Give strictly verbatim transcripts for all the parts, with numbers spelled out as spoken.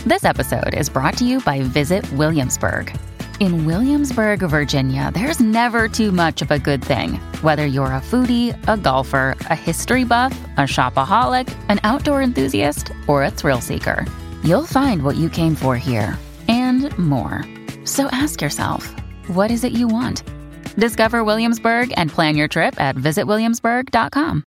This episode is brought to you by Visit Williamsburg. In Williamsburg, Virginia, there's never too much of a good thing. Whether you're a foodie, a golfer, a history buff, a shopaholic, an outdoor enthusiast, or a thrill seeker, you'll find what you came for here and more. So ask yourself, what is it you want? Discover Williamsburg and plan your trip at visit williamsburg dot com.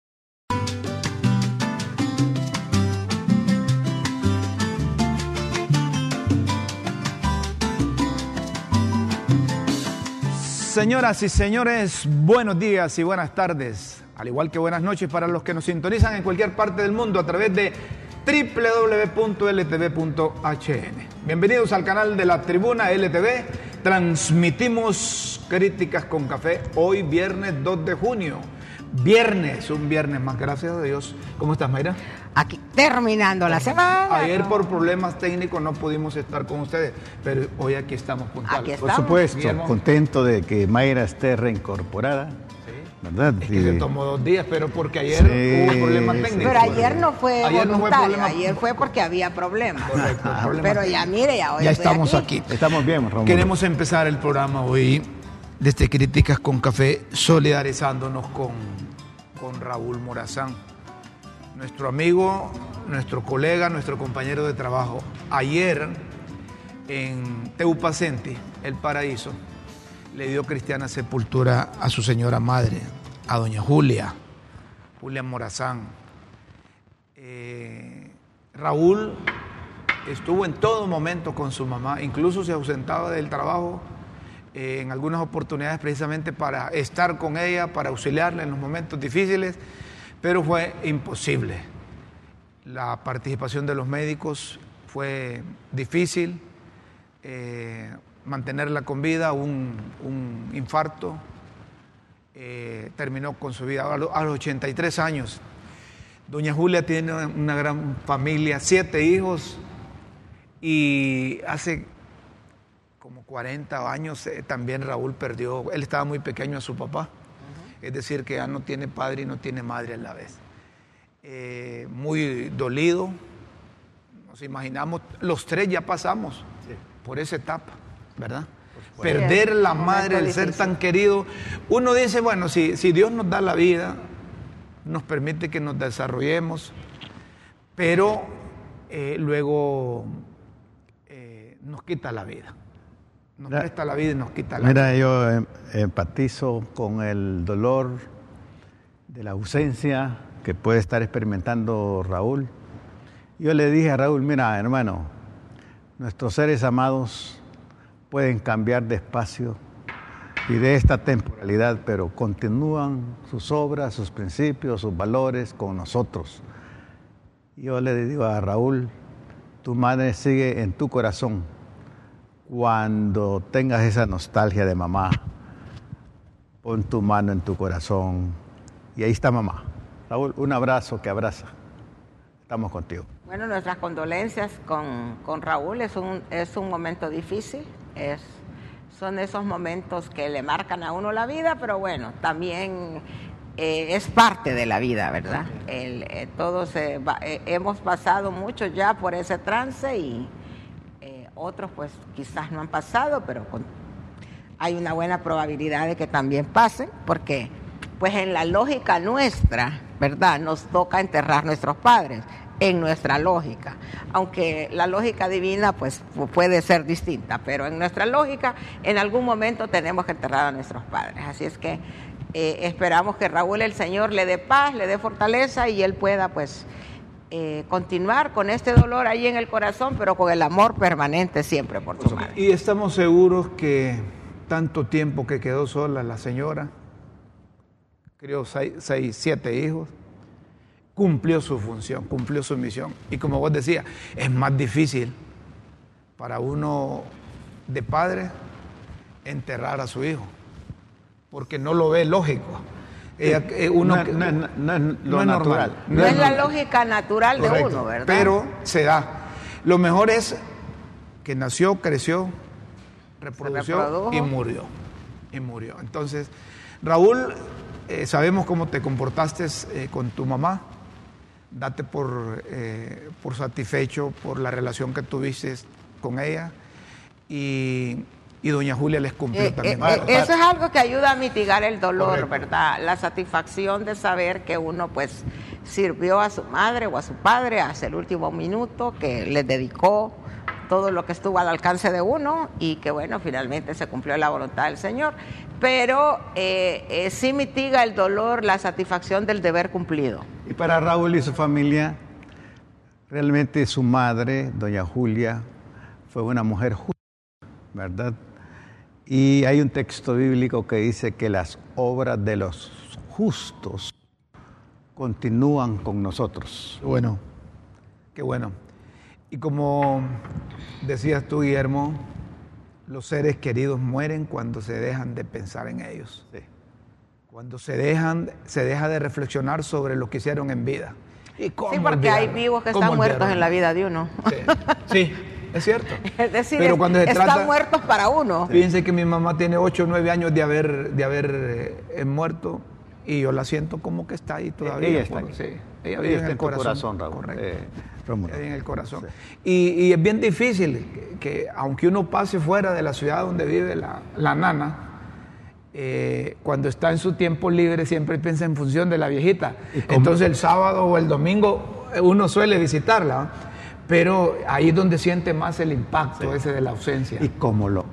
Señoras y señores, buenos días y buenas tardes, al igual que buenas noches para los que nos sintonizan en cualquier parte del mundo a través de doble u doble u doble u punto l t v punto h n. Bienvenidos al canal de la Tribuna L T V. Transmitimos Críticas con Café hoy viernes dos de junio. Viernes, un viernes más, gracias a Dios. ¿Cómo estás, Mayra? Aquí terminando la semana. Ayer ¿no? por problemas técnicos no pudimos estar con ustedes, pero hoy aquí estamos puntuales. Aquí Por estamos. supuesto, Guillermo. contento de que Mayra esté reincorporada, ¿verdad? Es que Y- se tomó dos días, pero porque ayer Sí, hubo problemas sí. técnicos. Pero ayer no fue Ayer no fue voluntario, problema- ayer fue porque había problemas. Correcto, problemas Pero ya mire, ya hoy Ya estoy estamos aquí. Estamos bien, Ramón. Queremos empezar el programa hoy desde Críticas con Café solidarizándonos con, con Raúl Morazán, nuestro amigo, nuestro colega, nuestro compañero de trabajo. Ayer en Teupacenti, El Paraíso, le dio cristiana sepultura a su señora madre, a doña Julia, Julia Morazán. Eh, Raúl estuvo en todo momento con su mamá, incluso se ausentaba del trabajo eh, en algunas oportunidades precisamente para estar con ella, para auxiliarla en los momentos difíciles, pero fue imposible. La participación de los médicos fue difícil, eh, mantenerla con vida, un, un infarto, eh, terminó con su vida a, lo, a los ochenta y tres años. Doña Julia tiene una gran familia, siete hijos, y hace como cuarenta años eh, también Raúl perdió, él estaba muy pequeño, a su papá, uh-huh. Es decir, que ya no tiene padre y no tiene madre a la vez. Eh, muy dolido, nos imaginamos, los tres ya pasamos sí. por esa etapa, ¿verdad? Perder sí, la madre, el ser tan querido. Uno dice, bueno, si, si Dios nos da la vida, nos permite que nos desarrollemos, pero eh, luego eh, nos quita la vida. Nos mira, presta la vida y nos quita la mira, vida. Mira, yo em, empatizo con el dolor de la ausencia que puede estar experimentando Raúl. Yo le dije a Raúl, mira, hermano, nuestros seres amados pueden cambiar de espacio y de esta temporalidad, pero continúan sus obras, sus principios, sus valores con nosotros. Yo le digo a Raúl, tu madre sigue en tu corazón. Cuando tengas esa nostalgia de mamá, pon tu mano en tu corazón y ahí está mamá. Raúl, un abrazo que abraza. Estamos contigo. Bueno, nuestras condolencias con, con Raúl. Es un, es un momento difícil. Es, son esos momentos que le marcan a uno la vida, pero bueno, también eh, es parte de la vida, ¿verdad? El, eh, todos eh, va, eh, hemos pasado mucho ya por ese trance y eh, otros pues quizás no han pasado, pero con, hay una buena probabilidad de que también pasen, porque pues en la lógica nuestra, ¿verdad? Nos toca enterrar nuestros padres, en nuestra lógica, aunque la lógica divina pues puede ser distinta, pero en nuestra lógica en algún momento tenemos que enterrar a nuestros padres, así es que eh, esperamos que Raúl, el Señor, le dé paz, le dé fortaleza y él pueda pues eh, continuar con este dolor ahí en el corazón, pero con el amor permanente siempre por su madre. Y estamos seguros que tanto tiempo que quedó sola la señora, crió seis, seis, siete hijos, cumplió su función, cumplió su misión. Y como vos decías, es más difícil para uno de padre enterrar a su hijo, porque no lo ve lógico. Ella, eh, uno, no, no, no, no, no, no es natural. No, no es la lógica natural Correcto, de uno, ¿verdad? Pero se da. Lo mejor es que nació, creció, reprodució y murió. Y murió. Entonces, Raúl, eh, sabemos cómo te comportaste eh, con tu mamá. date por, eh, por satisfecho por la relación que tuviste con ella y, y doña Julia les cumplió eh, también. Eh, eh, eso es algo que ayuda a mitigar el dolor, Correcto. ¿verdad? La satisfacción de saber que uno pues sirvió a su madre o a su padre hasta el último minuto, que les dedicó todo lo que estuvo al alcance de uno y que bueno, finalmente se cumplió la voluntad del Señor. Pero eh, eh, sí mitiga el dolor, la satisfacción del deber cumplido. Y para Raúl y su familia, realmente su madre, doña Julia, fue una mujer justa, ¿verdad? Y hay un texto bíblico que dice que las obras de los justos continúan con nosotros. Qué bueno, qué bueno. Y como decías tú, Guillermo, los seres queridos mueren cuando se dejan de pensar en ellos. Sí. Cuando se dejan, se deja de reflexionar sobre lo que hicieron en vida. ¿Y cómo Sí, porque olvidar? hay vivos que ¿Cómo están muertos olvidar? en la vida de uno. Sí, sí, es cierto. Es decir, Pero es- cuando se están trata- muertos para uno. Fíjense que mi mamá tiene ocho o nueve años de haber, de haber eh, muerto y yo la siento como que está ahí todavía. Ella está por- aquí. sí, ella Ella vive está en el en tu corazón. corazón, Raúl. Correcto. Eh, Rómulo. Ella vive en el corazón. Sí. Y, y es bien difícil que, que aunque uno pase fuera de la ciudad donde vive la, la nana, eh, cuando está en su tiempo libre siempre piensa en función de la viejita. Entonces el sábado o el domingo uno suele visitarla, ¿no? Pero ahí es donde siente más el impacto Sí. ese de la ausencia. Y cómo lo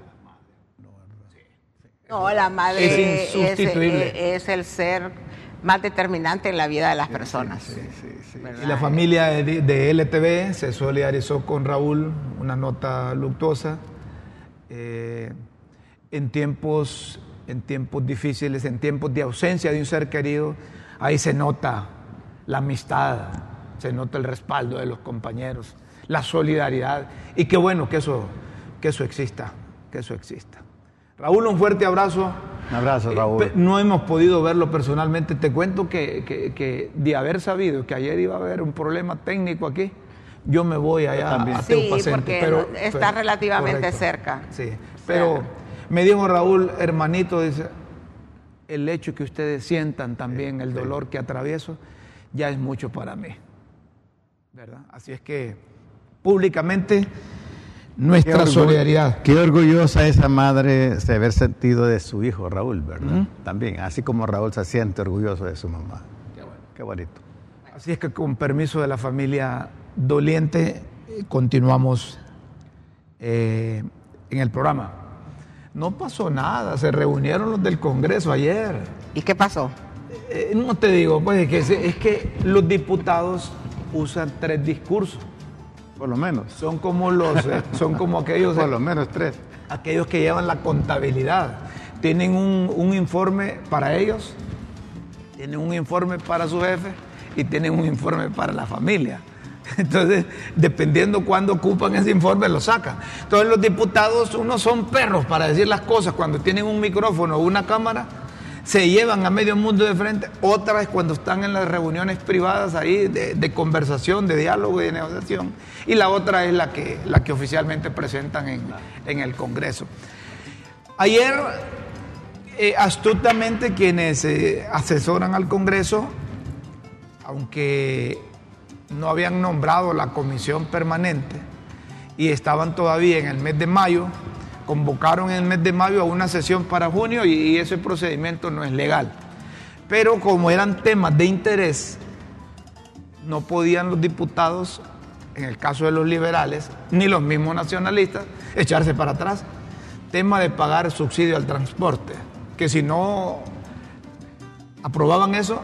No, la madre Es insustituible. es, es el ser más determinante en la vida de las personas. Sí, sí, sí. ¿Verdad? Y la familia de, de L T V se solidarizó con Raúl, una nota luctuosa. Eh, en tiempos, en tiempos difíciles, en tiempos de ausencia de un ser querido, ahí se nota la amistad, se nota el respaldo de los compañeros, la solidaridad. Y qué bueno que eso, que eso exista, que eso exista. Raúl, un fuerte abrazo. Un abrazo, Eh, Raúl. pe- No hemos podido verlo personalmente. Te cuento que, que- que de haber sabido que ayer iba a haber un problema técnico aquí, yo me voy allá también. a Sí, Teupacente. porque pero, no- está relativamente correcto. cerca. Sí, pero me dijo Raúl, hermanito, dice, el hecho que ustedes sientan también el dolor que atravieso, ya es mucho para mí. ¿Verdad? Así es que, públicamente, nuestra Qué orgullo- solidaridad. Qué orgullosa esa madre de haber sentido de su hijo Raúl, ¿verdad? También, así como Raúl se siente orgulloso de su mamá. Qué bueno. Qué bonito. Así es que con permiso de la familia doliente, eh, continuamos eh, en el programa. No pasó nada, se reunieron los del Congreso ayer. ¿Y qué pasó? Eh, no te digo, pues es que, se- es que los diputados usan tres discursos. Por lo menos. Son como los, eh, son como aquellos, Por lo menos tres. aquellos que llevan la contabilidad. Tienen un, un informe para ellos, tienen un informe para su jefe y tienen un informe para la familia. Entonces, dependiendo cuándo ocupan ese informe, lo sacan. Entonces, los diputados, unos son perros para decir las cosas. Cuando tienen un micrófono o una cámara, se llevan a medio mundo de frente. Otra es cuando están en las reuniones privadas ahí de, de conversación, de diálogo y de negociación. Y la otra es la que, la que oficialmente presentan en, en el Congreso. Ayer, eh, astutamente, quienes eh, asesoran al Congreso, aunque no habían nombrado la comisión permanente y estaban todavía en el mes de mayo, convocaron en el mes de mayo a una sesión para junio y, y ese procedimiento no es legal. Pero como eran temas de interés, no podían los diputados, en el caso de los liberales, ni los mismos nacionalistas, echarse para atrás. Tema de pagar subsidio al transporte, que si no aprobaban eso,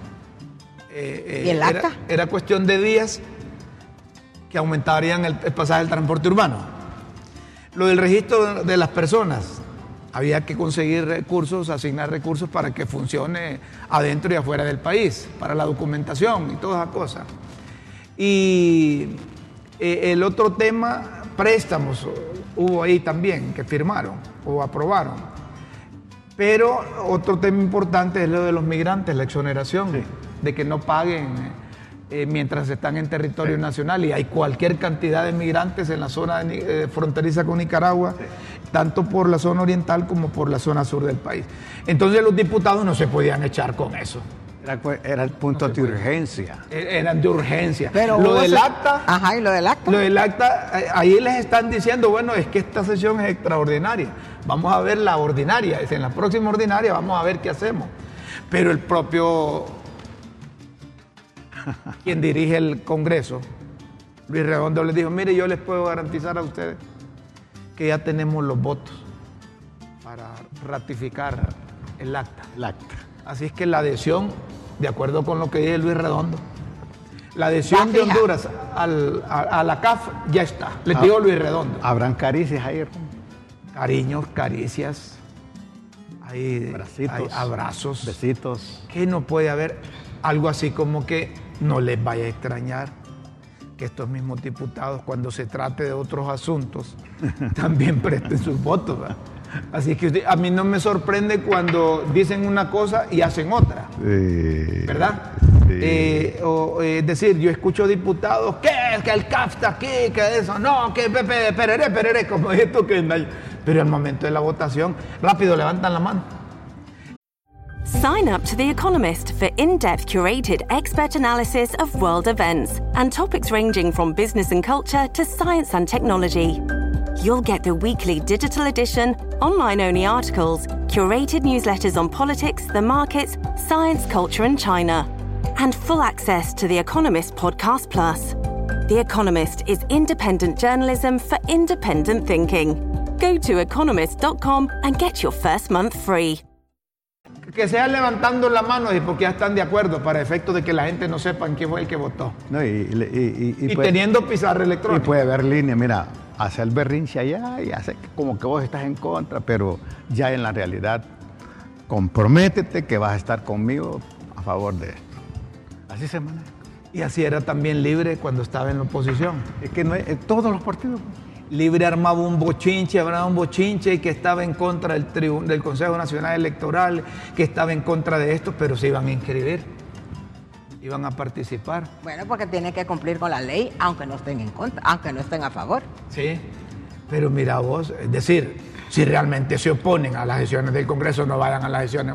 eh, ¿Y el era, acta? era cuestión de días que aumentarían el, el pasaje del transporte urbano. Lo del registro de las personas, había que conseguir recursos, asignar recursos para que funcione adentro y afuera del país, para la documentación y todas esas cosas. Y eh, el otro tema, préstamos, hubo ahí también que firmaron o aprobaron. Pero otro tema importante es lo de los migrantes, la exoneración, Sí. de que no paguen eh, mientras están en territorio nacional. Y hay cualquier cantidad de migrantes en la zona de, Ni- eh, fronteriza con Nicaragua, tanto por la zona oriental como por la zona sur del país. Entonces los diputados no se podían echar con eso. Era, era el punto no de urgencia. Eran de urgencia. Pero lo del se... acta. Ajá, ¿y lo del acta? Lo del acta, ahí les están diciendo, bueno, es que esta sesión es extraordinaria. Vamos a ver la ordinaria. En la próxima ordinaria vamos a ver qué hacemos. Pero el propio quien dirige el Congreso, Luis Redondo, les dijo, mire, yo les puedo garantizar a ustedes que ya tenemos los votos para ratificar el acta. El acta. Así es que la adhesión, de acuerdo con lo que dice Luis Redondo, la adhesión de Honduras al, a, a la C A F ya está, les digo Luis Redondo. ¿Habrán caricias ahí? Cariños, caricias, hay, hay abrazos. Besitos. Que no puede haber algo así como que no les vaya a extrañar que estos mismos diputados, cuando se trate de otros asuntos, también presten sus votos, ¿verdad? Así que usted, a mí no me sorprende cuando dicen una cosa y hacen otra, sí, ¿verdad? Sí. Eh, o, eh, es decir, yo escucho diputados, ¿qué? Que el C A F está aquí, que eso, no, que Pepe, perere, perere, como esto, que no hay. Pero al momento de la votación, rápido levantan la mano. Sign up to The Economist for in-depth curated expert analysis of world events and topics ranging from business and culture to science and technology. You'll get the weekly digital edition, online-only articles, curated newsletters on politics, the markets, science, culture and China, and full access to The Economist Podcast Plus. The Economist is independent journalism for independent thinking. Go to economist dot com and get your first month free. Que sea levantando la mano porque ya están de acuerdo para efecto de que la gente no sepa quién fue el que votó. No, y, y, y, y, y puede, teniendo pizarra electrónica. Y puede haber línea, mira, hace el berrinche allá y hace como que vos estás en contra, pero ya en la realidad comprométete que vas a estar conmigo a favor de esto. Así se maneja. Y así era también Libre cuando estaba en la oposición. Es que no hay, en todos los partidos. Libre armaba un bochinche, armaba un bochinche que estaba en contra del, tribu, del Consejo Nacional Electoral, que estaba en contra de esto, pero se iban a inscribir, iban a participar. Bueno, porque tienen que cumplir con la ley, aunque no estén en contra, aunque no estén a favor. Sí, pero mira vos, es decir, si realmente se oponen a las sesiones del Congreso, no vayan a las sesiones.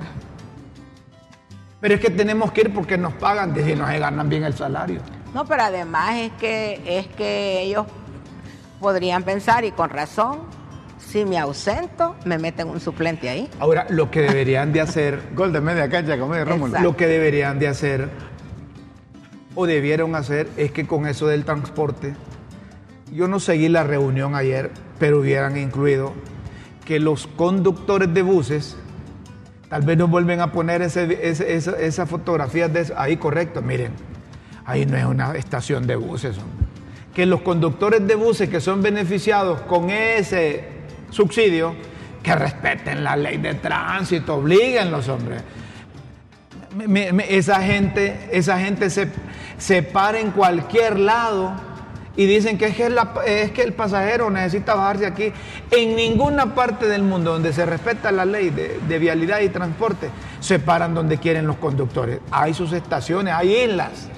Pero es que tenemos que ir porque nos pagan, es decir, nos ganan bien el salario. No, pero además es que, es que ellos podrían pensar, y con razón, si me ausento, me meten un suplente ahí. Ahora, lo que deberían de hacer... Gol de media cancha con medio Rómulo. Lo que deberían de hacer, o debieron hacer, es que con eso del transporte, yo no seguí la reunión ayer, pero hubieran incluido que los conductores de buses, tal vez nos vuelven a poner ese, ese, esa, esas fotografías de eso. Ahí, correcto, miren, ahí no es una estación de buses, hombre. Que los conductores de buses que son beneficiados con ese subsidio, que respeten la ley de tránsito, oblíguenlos, hombre. Me, me, esa gente, esa gente se, se para en cualquier lado y dicen que es que, la, es que el pasajero necesita bajarse aquí. En ninguna parte del mundo donde se respeta la ley de, de vialidad y transporte, se paran donde quieren los conductores. Hay sus estaciones, hay islas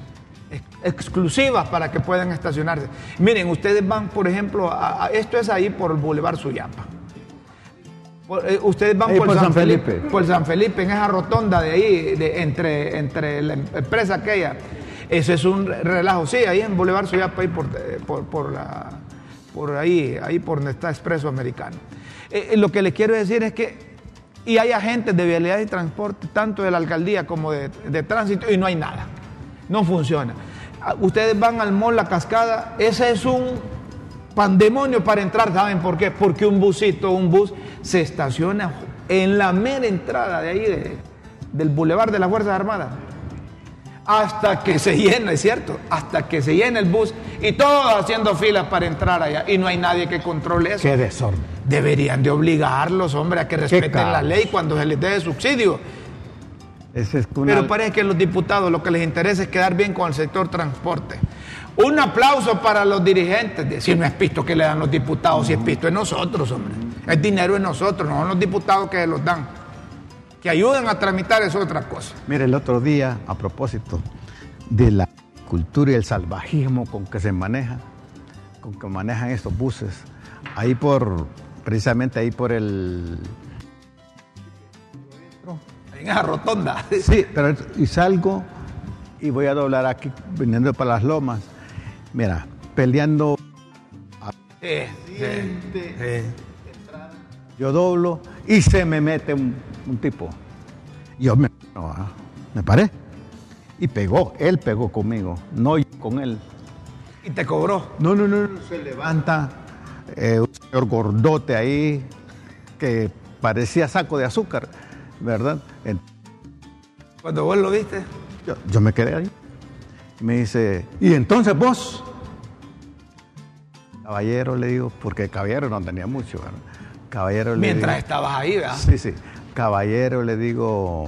exclusivas para que puedan estacionarse. Miren, ustedes van, por ejemplo, a, a, esto es ahí por el Boulevard Suyapa. Por, eh, ustedes van por, por San, San Felipe, Felipe, por San Felipe, en esa rotonda de ahí, de, entre, entre la empresa aquella. Ese es un relajo. Sí, ahí en Boulevard Suyapa, ahí por, por, por, la, por ahí, ahí por donde está Expreso Americano. Eh, lo que les quiero decir es que, y hay agentes de vialidad y transporte, tanto de la alcaldía como de, de tránsito, y no hay nada. No funciona. Ustedes van al mall La Cascada, ese es un pandemonio para entrar. ¿Saben por qué? Porque un busito, un bus, se estaciona en la mera entrada de ahí, de, del Boulevard de las Fuerzas Armadas. Hasta que se llena, es cierto, hasta que se llena el bus y todos haciendo filas para entrar allá y no hay nadie que controle eso. Qué desorden. Deberían de obligarlos, hombre, a que respeten la ley cuando se les dé subsidio. Ese es una... Pero parece que a los diputados lo que les interesa es quedar bien con el sector transporte. Un aplauso para los dirigentes. Si no es pisto que le dan los diputados, si es pisto es nosotros, hombre. El dinero es nosotros, no son los diputados que se los dan. Que ayuden a tramitar es otra cosa. Mire, el otro día, a propósito de la cultura y el salvajismo con que se maneja, con que manejan estos buses, ahí por, precisamente ahí por el... en esa rotonda. Sí, pero y salgo y voy a doblar aquí, viniendo para las lomas. Mira, peleando. Sí, sí, sí. Yo doblo y se me mete un, un tipo. Yo me, no, me paré y pegó. Él pegó conmigo, no yo con él. ¿Y te cobró? No, no, no, no. Se levanta eh, un señor gordote ahí que parecía saco de azúcar, ¿verdad? Entonces, cuando vos lo viste, yo, yo me quedé ahí. Y me dice, ¿y entonces vos? Caballero, le digo, porque caballero no tenía mucho, ¿verdad? Caballero, le mientras digo, estabas ahí, ¿verdad? Sí, sí. Caballero, le digo,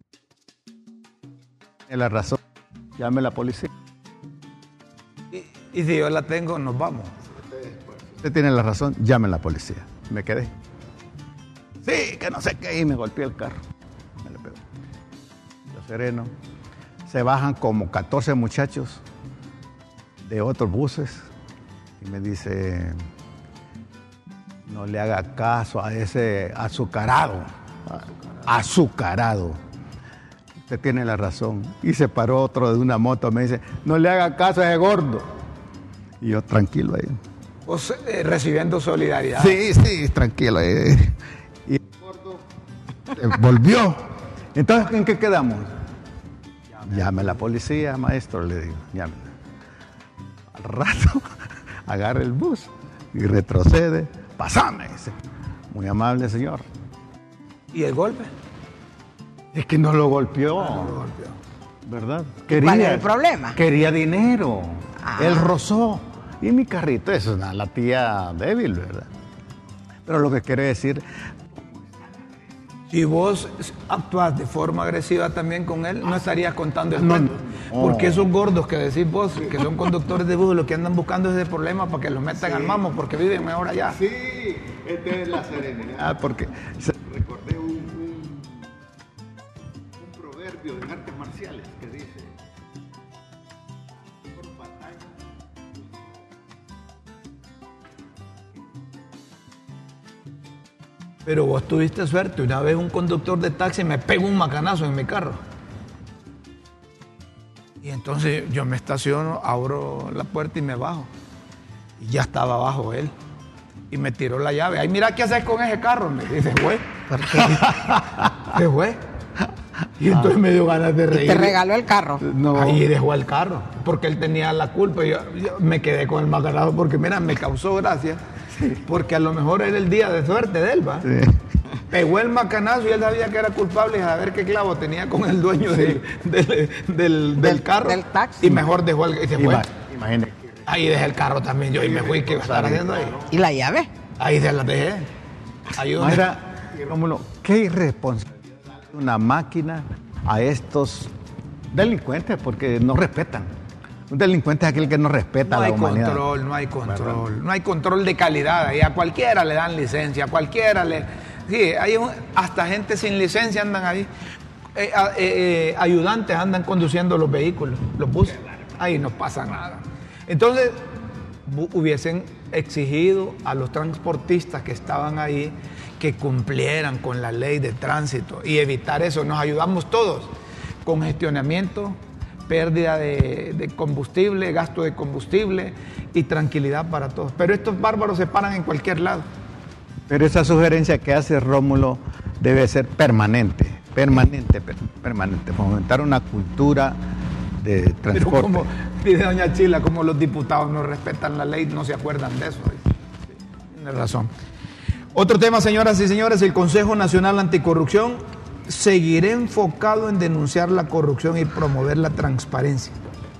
tiene la razón, llame a la policía. Y, y si yo la tengo, nos vamos. Usted tiene la razón, llame a la policía. Me quedé. Sí, que no sé qué, y me golpeé el carro. Me le pegó. Yo sereno. Se bajan como catorce muchachos de otros buses y me dice, no le haga caso a ese azucarado. Azucarado. Usted tiene la razón. Y se paró otro de una moto, me dice, no le haga caso a ese gordo. Y yo tranquilo ahí. Vos eh, recibiendo solidaridad. Sí, sí, tranquilo. Eh. Y el gordo eh, volvió. Entonces, ¿en qué quedamos? Llame a la policía, maestro, le digo. Llame. Al rato, agarra el bus y retrocede. Pasame, dice. Muy amable, señor. ¿Y el golpe? Es que no lo golpeó. Ah, no lo golpeó. ¿Verdad? Quería, ¿cuál es el problema? Quería dinero. Ah. Él rozó. Y mi carrito, eso es una, la tía débil, ¿verdad? Pero lo que quiere decir, si vos actúas de forma agresiva también con él, no estarías contando el no, cuento. no. Porque esos gordos que decís vos, que son conductores de bus, lo que andan buscando es ese problema para que los metan sí. al mamo, porque viven mejor allá. Sí, esta es la serenidad. Ah, porque se, recordé un, un, un proverbio en artes marciales que dice, pero vos tuviste suerte. Una vez un conductor de taxi me pegó un macanazo en mi carro. Y entonces yo me estaciono, abro la puerta y me bajo. Y ya estaba abajo él. Y me tiró la llave. Ay, mira, ¿qué haces con ese carro? Me dice, güey. ¿Por qué? ¿Qué güey? Y entonces me dio ganas de reír. ¿Y te regaló el carro? No. Ahí dejó el carro. Porque él tenía la culpa. Y yo, yo me quedé con el macanazo porque, mira, me causó gracia. Porque a lo mejor era el día de suerte de él, ¿va? Sí. Pegó el macanazo y él sabía que era culpable y a ver qué clavo tenía con el dueño sí. del, del, del, del, del carro. Del taxi. Y mejor dejó el... Y se fue. Imagínate. Ahí dejé el carro también yo y me fui. ¿Qué iba a estar haciendo ahí? ¿Y la llave? Ahí se la dejé. Ayúdame. Mira, Rómulo, qué irresponsabilidad una máquina a estos delincuentes porque no respetan. Un delincuente es aquel que no respeta no a la humanidad. No hay control, no hay control. ¿Verdad? No hay control de calidad. Y a cualquiera le dan licencia, a cualquiera le... Sí, hay un, hasta gente sin licencia andan ahí. Eh, eh, eh, ayudantes andan conduciendo los vehículos, los buses. Ahí no pasa nada. Entonces, hubiesen exigido a los transportistas que estaban ahí que cumplieran con la ley de tránsito y evitar eso. Nos ayudamos todos. Congestionamiento, pérdida de, de combustible, gasto de combustible y tranquilidad para todos. Pero estos bárbaros se paran en cualquier lado. Pero esa sugerencia que hace Rómulo debe ser permanente, permanente, per, permanente, fomentar una cultura de transporte. Pero como dice doña Chila, como los diputados no respetan la ley, no se acuerdan de eso. Tiene razón. Otro tema, señoras y señores, el Consejo Nacional Anticorrupción seguirá enfocado en denunciar la corrupción y promover la transparencia.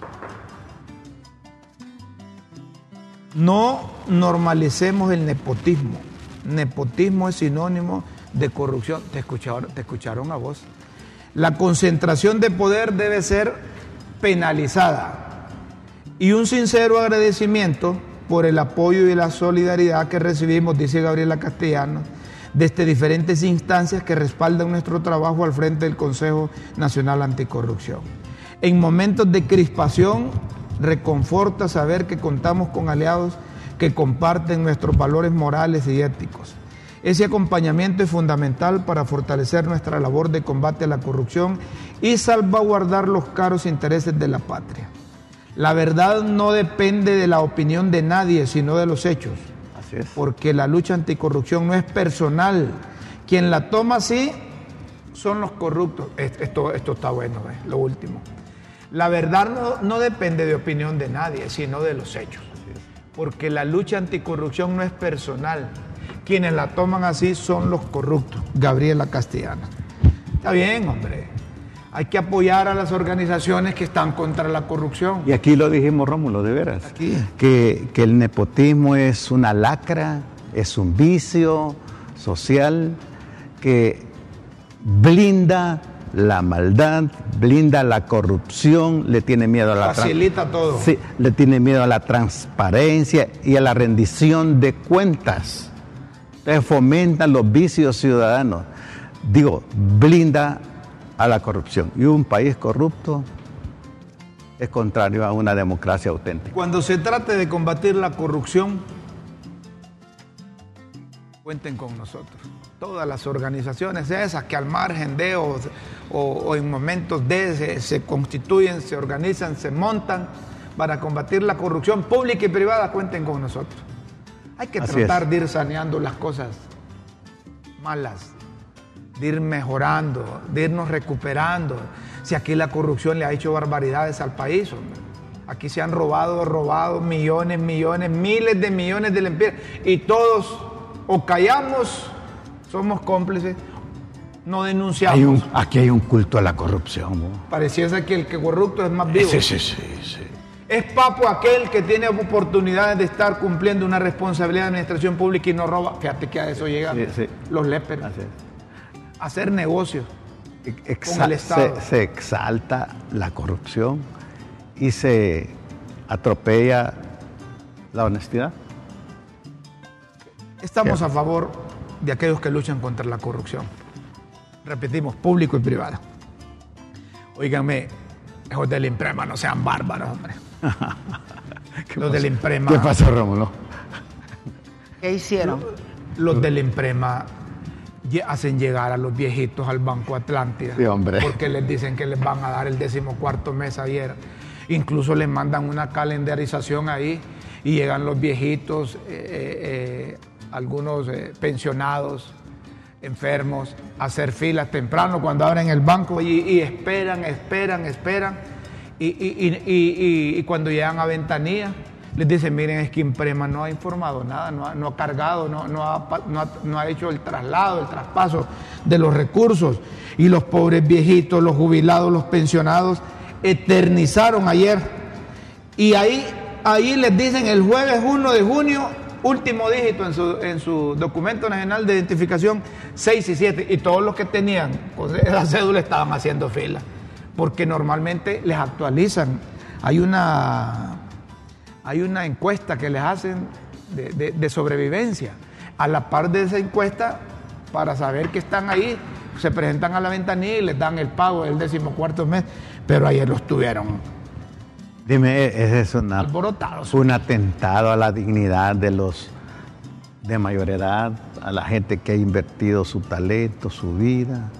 No normalicemos el nepotismo. Nepotismo es sinónimo de corrupción. Te escucharon, te escucharon a vos. La concentración de poder debe ser penalizada. Y un sincero agradecimiento por el apoyo y la solidaridad que recibimos, dice Gabriela Castellanos, desde diferentes instancias que respaldan nuestro trabajo al frente del Consejo Nacional Anticorrupción. En momentos de crispación, reconforta saber que contamos con aliados que comparten nuestros valores morales y éticos. Ese acompañamiento es fundamental para fortalecer nuestra labor de combate a la corrupción y salvaguardar los caros intereses de la patria. La verdad no depende de la opinión de nadie, sino de los hechos. Así es. Porque la lucha anticorrupción no es personal. Quien la toma así son los corruptos. Esto, esto está bueno, ¿eh? Lo último. La verdad no, no depende de opinión de nadie, sino de los hechos. Porque la lucha anticorrupción no es personal. Quienes la toman así son los corruptos. Gabriela Castellana. Está bien, hombre. Hay que apoyar a las organizaciones que están contra la corrupción. Y aquí lo dijimos, Rómulo, de veras. Aquí. Que, que el nepotismo es una lacra, es un vicio social que blinda la maldad, blinda la corrupción, le tiene miedo a la facilita todo. Sí, le tiene miedo a la transparencia y a la rendición de cuentas. Entonces fomentan los vicios ciudadanos. Digo, blinda a la corrupción. Y un país corrupto es contrario a una democracia auténtica. Cuando se trate de combatir la corrupción, cuenten con nosotros. Todas las organizaciones esas que al margen de o, o, o en momentos de se, se constituyen, se organizan, se montan para combatir la corrupción pública y privada, cuenten con nosotros. Hay que Así tratar es. de ir saneando las cosas malas, de ir mejorando, de irnos recuperando. Si aquí la corrupción le ha hecho barbaridades al país, hombre. Aquí se han robado, robado millones, millones, miles de millones de lempiras. Y todos o callamos, somos cómplices, no denunciamos. Hay un, aquí hay un culto a la corrupción, ¿no? Pareciese que el que corrupto es más vivo. Sí, sí, sí, sí. Es papo aquel que tiene oportunidades de estar cumpliendo una responsabilidad de administración pública y no roba. Fíjate que a eso llegan Sí, sí. los léperos. Así es. Hacer negocios Exa- con el Estado. Se, se exalta la corrupción y se atropella la honestidad. Estamos ¿Qué? a favor de aquellos que luchan contra la corrupción. Repetimos, público y privado. Óiganme, esos del Imprema no sean bárbaros, hombre. Los del Imprema. ¿Qué pasó, Rómulo? ¿Qué hicieron? Los del Imprema lle- hacen llegar a los viejitos al Banco Atlántida. Sí, hombre. Porque les dicen que les van a dar el decimocuarto mes ayer. Incluso les mandan una calendarización ahí y llegan los viejitos, eh, eh, algunos eh, pensionados, enfermos, a hacer filas temprano cuando abren el banco y, y esperan, esperan, esperan. Y, y, y, y, y, y cuando llegan a ventanilla, les dicen, miren, es que Imprema no ha informado nada, no ha, no ha cargado, no, no, ha, no, ha, no ha hecho el traslado, el traspaso de los recursos. Y los pobres viejitos, los jubilados, los pensionados, eternizaron ayer. Y ahí, ahí les dicen el jueves uno de junio, último dígito en su, en su documento nacional de identificación, seis y siete. Y todos los que tenían pues, esa cédula estaban haciendo fila. Porque normalmente les actualizan. Hay una... Hay una encuesta que les hacen de, de, de sobrevivencia. A la par de esa encuesta, para saber que están ahí, se presentan a la ventanilla y les dan el pago del decimocuarto mes. Pero ayer los tuvieron Dime, ese es una, alborotados. un atentado a la dignidad de los de mayor edad, a la gente que ha invertido su talento, su vida.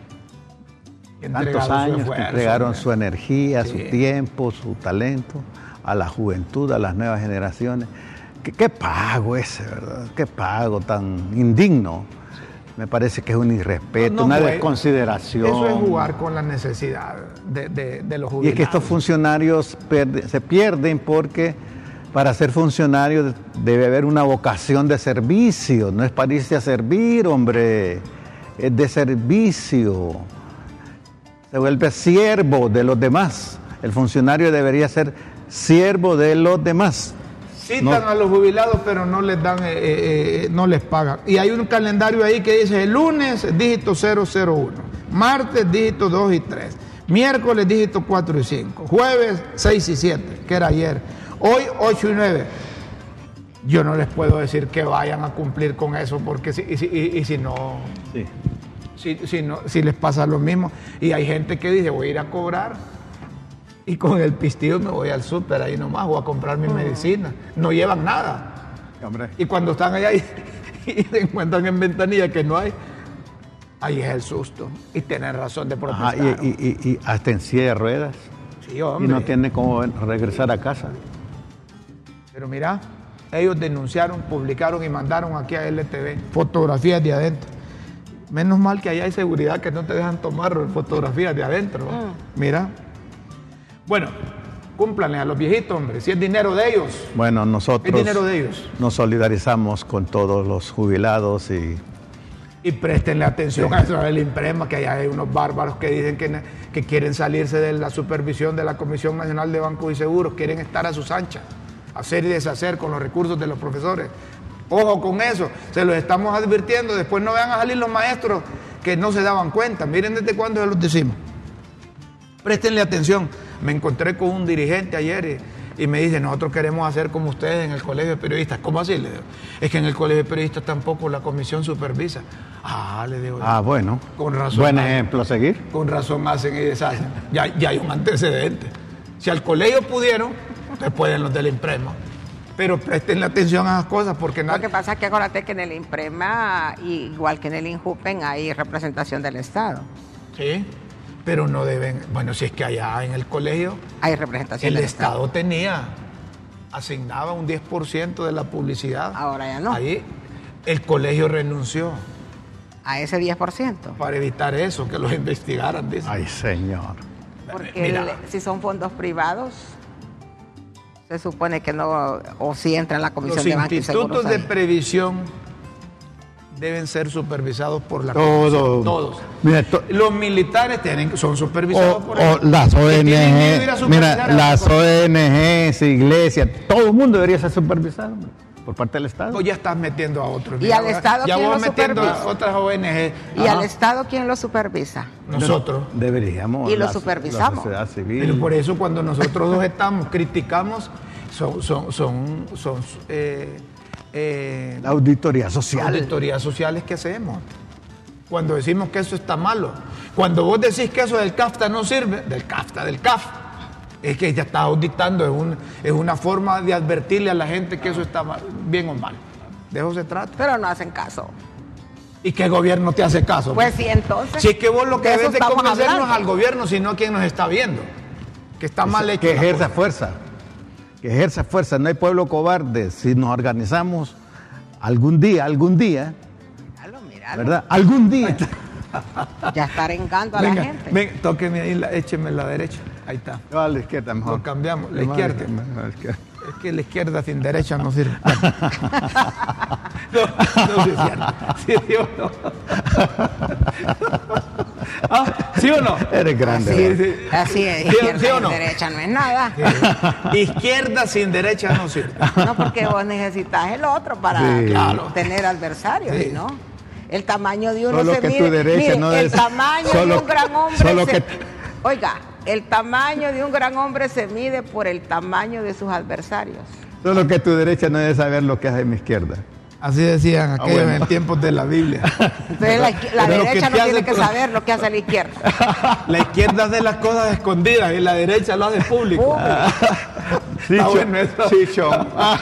Tantos años que entregaron su energía, Sí. su tiempo, su talento a la juventud, a las nuevas generaciones. ¿Qué, qué pago ese, verdad? Qué pago tan indigno. Me parece que es un irrespeto, No, no, una güey. desconsideración. Eso es jugar con la necesidad de, de, de los jubilados. Y es que estos funcionarios perde- se pierden porque para ser funcionario debe haber una vocación de servicio, no es para irse a servir, hombre, es de servicio. Se vuelve siervo de los demás. El funcionario debería ser siervo de los demás. Citan No. a los jubilados, pero no les dan, eh, eh, no les pagan. Y hay un calendario ahí que dice el lunes, dígito cero cero uno, martes, dígito dos y tres, miércoles, dígito cuatro y cinco, jueves, seis y siete, que era ayer, hoy, ocho y nueve. Yo no les puedo decir que vayan a cumplir con eso, porque si, y, si- y- y si no, Sí. si, si no, si les pasa lo mismo. Y hay gente que dice, voy a ir a cobrar y con el pistillo me voy al súper ahí nomás, voy a comprar mi medicina. No llevan nada. Hombre. Y cuando están allá y, y se encuentran en ventanilla que no hay, ahí es el susto. Y tienen razón de protestar. Ajá, y, y, y, y hasta en silla de ruedas. Sí, hombre. Y no tiene cómo regresar a casa. Pero mira, ellos denunciaron, publicaron y mandaron aquí a L T V fotografías de adentro. Menos mal que allá hay seguridad que no te dejan tomar fotografías de adentro. Mm. Mira. Bueno, cúmplanle a los viejitos, hombre. Si es dinero de ellos. Bueno, nosotros es dinero de ellos. Nos solidarizamos con todos los jubilados y... Y préstenle atención sí. a eso del INPREMA, que allá hay unos bárbaros que dicen que, que quieren salirse de la supervisión de la Comisión Nacional de Bancos y Seguros, quieren estar a sus anchas, hacer y deshacer con los recursos de los profesores. Ojo con eso, se los estamos advirtiendo, después no vayan a salir los maestros que no se daban cuenta. Miren desde cuándo se los decimos. Préstenle atención. Me encontré con un dirigente ayer y, y me dice, nosotros queremos hacer como ustedes en el Colegio de Periodistas. ¿Cómo así? Le digo, es que en el Colegio de Periodistas tampoco la comisión supervisa. Ah, le digo. Ah, bueno. Con razón. Buen ejemplo a seguir. Con razón hacen y deshacen. Ya, ya hay un antecedente. Si al colegio pudieron, pues pueden los del INPREMA. Pero prestenle atención a esas cosas porque nadie... Lo que pasa es que acuérdate que en el INPREMA, igual que en el INJUPEN, hay representación del Estado. Sí, pero no deben... Bueno, si es que allá en el colegio... Hay representación el del Estado. El Estado tenía, asignaba un diez por ciento de la publicidad. Ahora ya no. Ahí el colegio renunció. A ese diez por ciento. Para evitar eso, que los investigaran, dice. Ay, señor. Porque el, si son fondos privados... Se supone que no, o si entra en la Comisión de Bancos y Seguros. Los institutos de previsión deben ser supervisados por la Todo, Comisión. Todos. Mira, to, los militares tienen, son supervisados o, por o ellos. las O N G, mira, las O N Gs, iglesias, todo el mundo debería ser supervisado por parte del Estado. Pues ya estás metiendo a otros. ¿Y mira, al Estado ya quién vos lo metiendo supervisa? a otras O N G. ¿Y Ajá. al Estado quién lo supervisa? Nosotros. Deberíamos. Y lo la, supervisamos. La sociedad civil. Pero por eso cuando nosotros dos estamos, criticamos, son, son, son, son eh, eh, la auditoría social. Auditorías sociales que hacemos. Cuando decimos que eso está malo. Cuando vos decís que eso del CAFTA no sirve, del CAFTA, del C A F, es que ya está auditando, es, un, es una forma de advertirle a la gente que eso está mal, bien o mal. De eso se trata. Pero no hacen caso. ¿Y qué gobierno te hace caso? Pues sí, entonces. Si es que vos lo que debes de convencernos hablando. al gobierno, sino a quien nos está viendo. Que está que, mal hecho. Que ejerza fuerza. Que ejerza fuerza. No hay pueblo cobarde. Si nos organizamos algún día, algún día. Míralo, míralo. ¿Verdad? Algún día. Ya está arengando a venga, la gente. Venga, tóqueme ahí, la, écheme la derecha. Ahí está. No, a la izquierda mejor. Lo cambiamos. La no, izquierda. La izquierda. Es que la izquierda sin derecha no sirve. no, no, sí, sí, sí o no. ¿Ah? ¿Sí o no? Eres grande. Así, sí, sí. Así es, ¿Sí, izquierda sí o no? sin derecha no es nada. Sí. Izquierda sin derecha no sirve. No, porque vos necesitas el otro para Sí. claro, tener adversarios, Sí. ¿no? El tamaño de uno Solo se que mide. tu derecha Mire, no el es- tamaño solo- de un gran hombre solo se- que- Oiga, el tamaño de un gran hombre se mide por el tamaño de sus adversarios. Solo que tu derecha no debe saber lo que hace mi izquierda. Así decían aquellos Ah, bueno. en tiempos de la Biblia. Entonces la, izquier- la Pero lo derecha que no te tiene hace que con- saber lo que hace la izquierda. La izquierda hace las cosas escondidas y la derecha lo hace público. Sí, Está cho- bueno eso. sí, cho.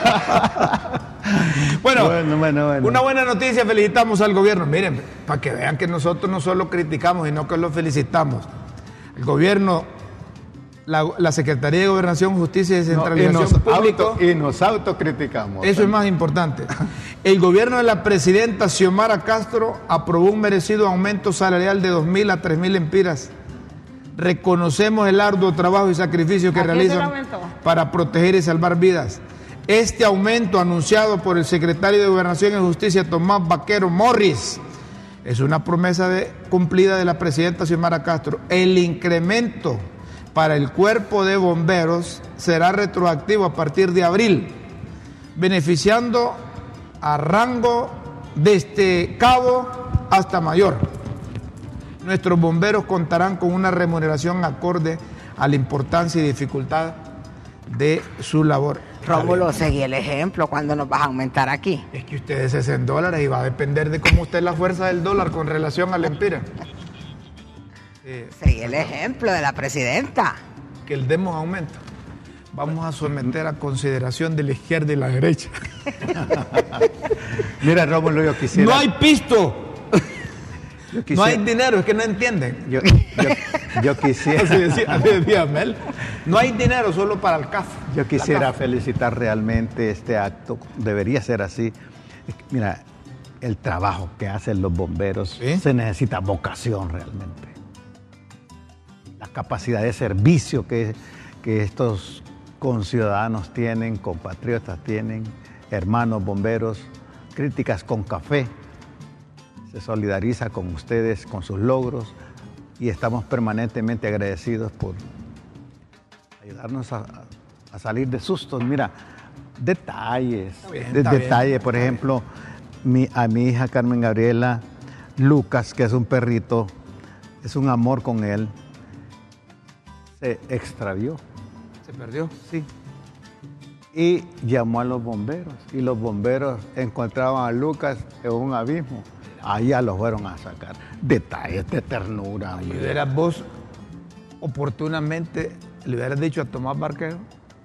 Bueno, Bueno, bueno, bueno. una buena noticia, felicitamos al gobierno. Miren, para que vean que nosotros no solo criticamos, sino que lo felicitamos. El gobierno, la, la Secretaría de Gobernación, Justicia y No, y, Descentralización nos Pública. auto, y nos autocriticamos. Eso es más importante. El gobierno de la presidenta Xiomara Castro aprobó un merecido aumento salarial de dos mil a tres mil empiras. Reconocemos el arduo trabajo y sacrificio que ¿A quién se realizan le aumentó? para proteger y salvar vidas. Este aumento anunciado por el secretario de Gobernación y Justicia, Tomás Vaquero Morris, es una promesa de- cumplida de la presidenta Xiomara Castro. El incremento para el cuerpo de bomberos será retroactivo a partir de abril, beneficiando a rango desde cabo hasta mayor. Nuestros bomberos contarán con una remuneración acorde a la importancia y dificultad de su labor. Rómulo, seguí el ejemplo cuando nos vas a aumentar aquí. Es que ustedes es en dólares y va a depender de cómo esté la fuerza del dólar con relación al empira. Sí, Seguí el ejemplo de la presidenta. que el demos aumento. Vamos a someter a consideración de la izquierda y la derecha. Mira, Rómulo, yo quisiera... No hay pisto. Yo quisiera... No hay dinero, es que no entienden. Yo, yo, yo quisiera... Así decía, así decía Mel. No hay dinero solo para el C A F. Yo quisiera felicitar realmente este acto. Debería ser así. Mira, el trabajo que hacen los bomberos, ¿sí? Se necesita vocación realmente. La capacidad de servicio que, que estos conciudadanos tienen, compatriotas tienen, hermanos bomberos, Críticas con Café se solidariza con ustedes, con sus logros, y estamos permanentemente agradecidos por ayudarnos a, a salir de sustos. Mira, detalles, bien, de, detalles, bien, por ejemplo, mi, a mi hija Carmen Gabriela, Lucas, que es un perrito, es un amor con él, se extravió. ¿Se perdió? Sí. Y llamó a los bomberos, y los bomberos encontraban a Lucas en un abismo. Allá lo fueron a sacar. Detalles de ternura. Y hubieras vos oportunamente, le hubieras dicho a Tomás Barquero,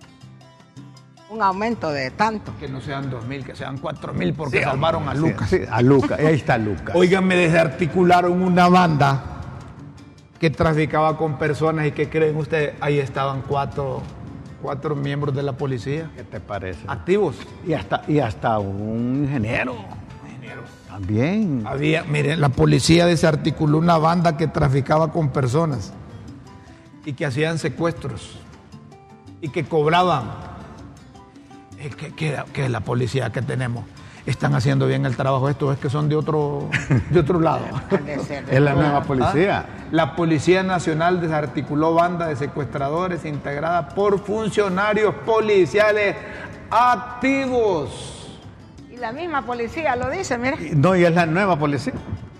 un aumento de tanto. Que no sean dos mil, que sean cuatro mil, porque sí, salvaron a Lucas. Sí, sí, a Lucas, ahí está Lucas. Oigan, me desarticularon una banda que traficaba con personas, y ¿qué creen ustedes? Ahí estaban cuatro, cuatro miembros de la policía. ¿Qué te parece? Activos. Y hasta, y hasta un ingeniero. Ingeniero. También. Había, miren, la policía desarticuló una banda que traficaba con personas y que hacían secuestros y que cobraban. ¿Qué, qué, qué es la policía que tenemos? Están haciendo bien el trabajo. Estos es que son de otro, de otro lado. Es la nueva policía. ¿Ah? La Policía Nacional desarticuló banda de secuestradores integrada por funcionarios policiales activos. Y la misma policía lo dice, mira. No, y es la nueva policía.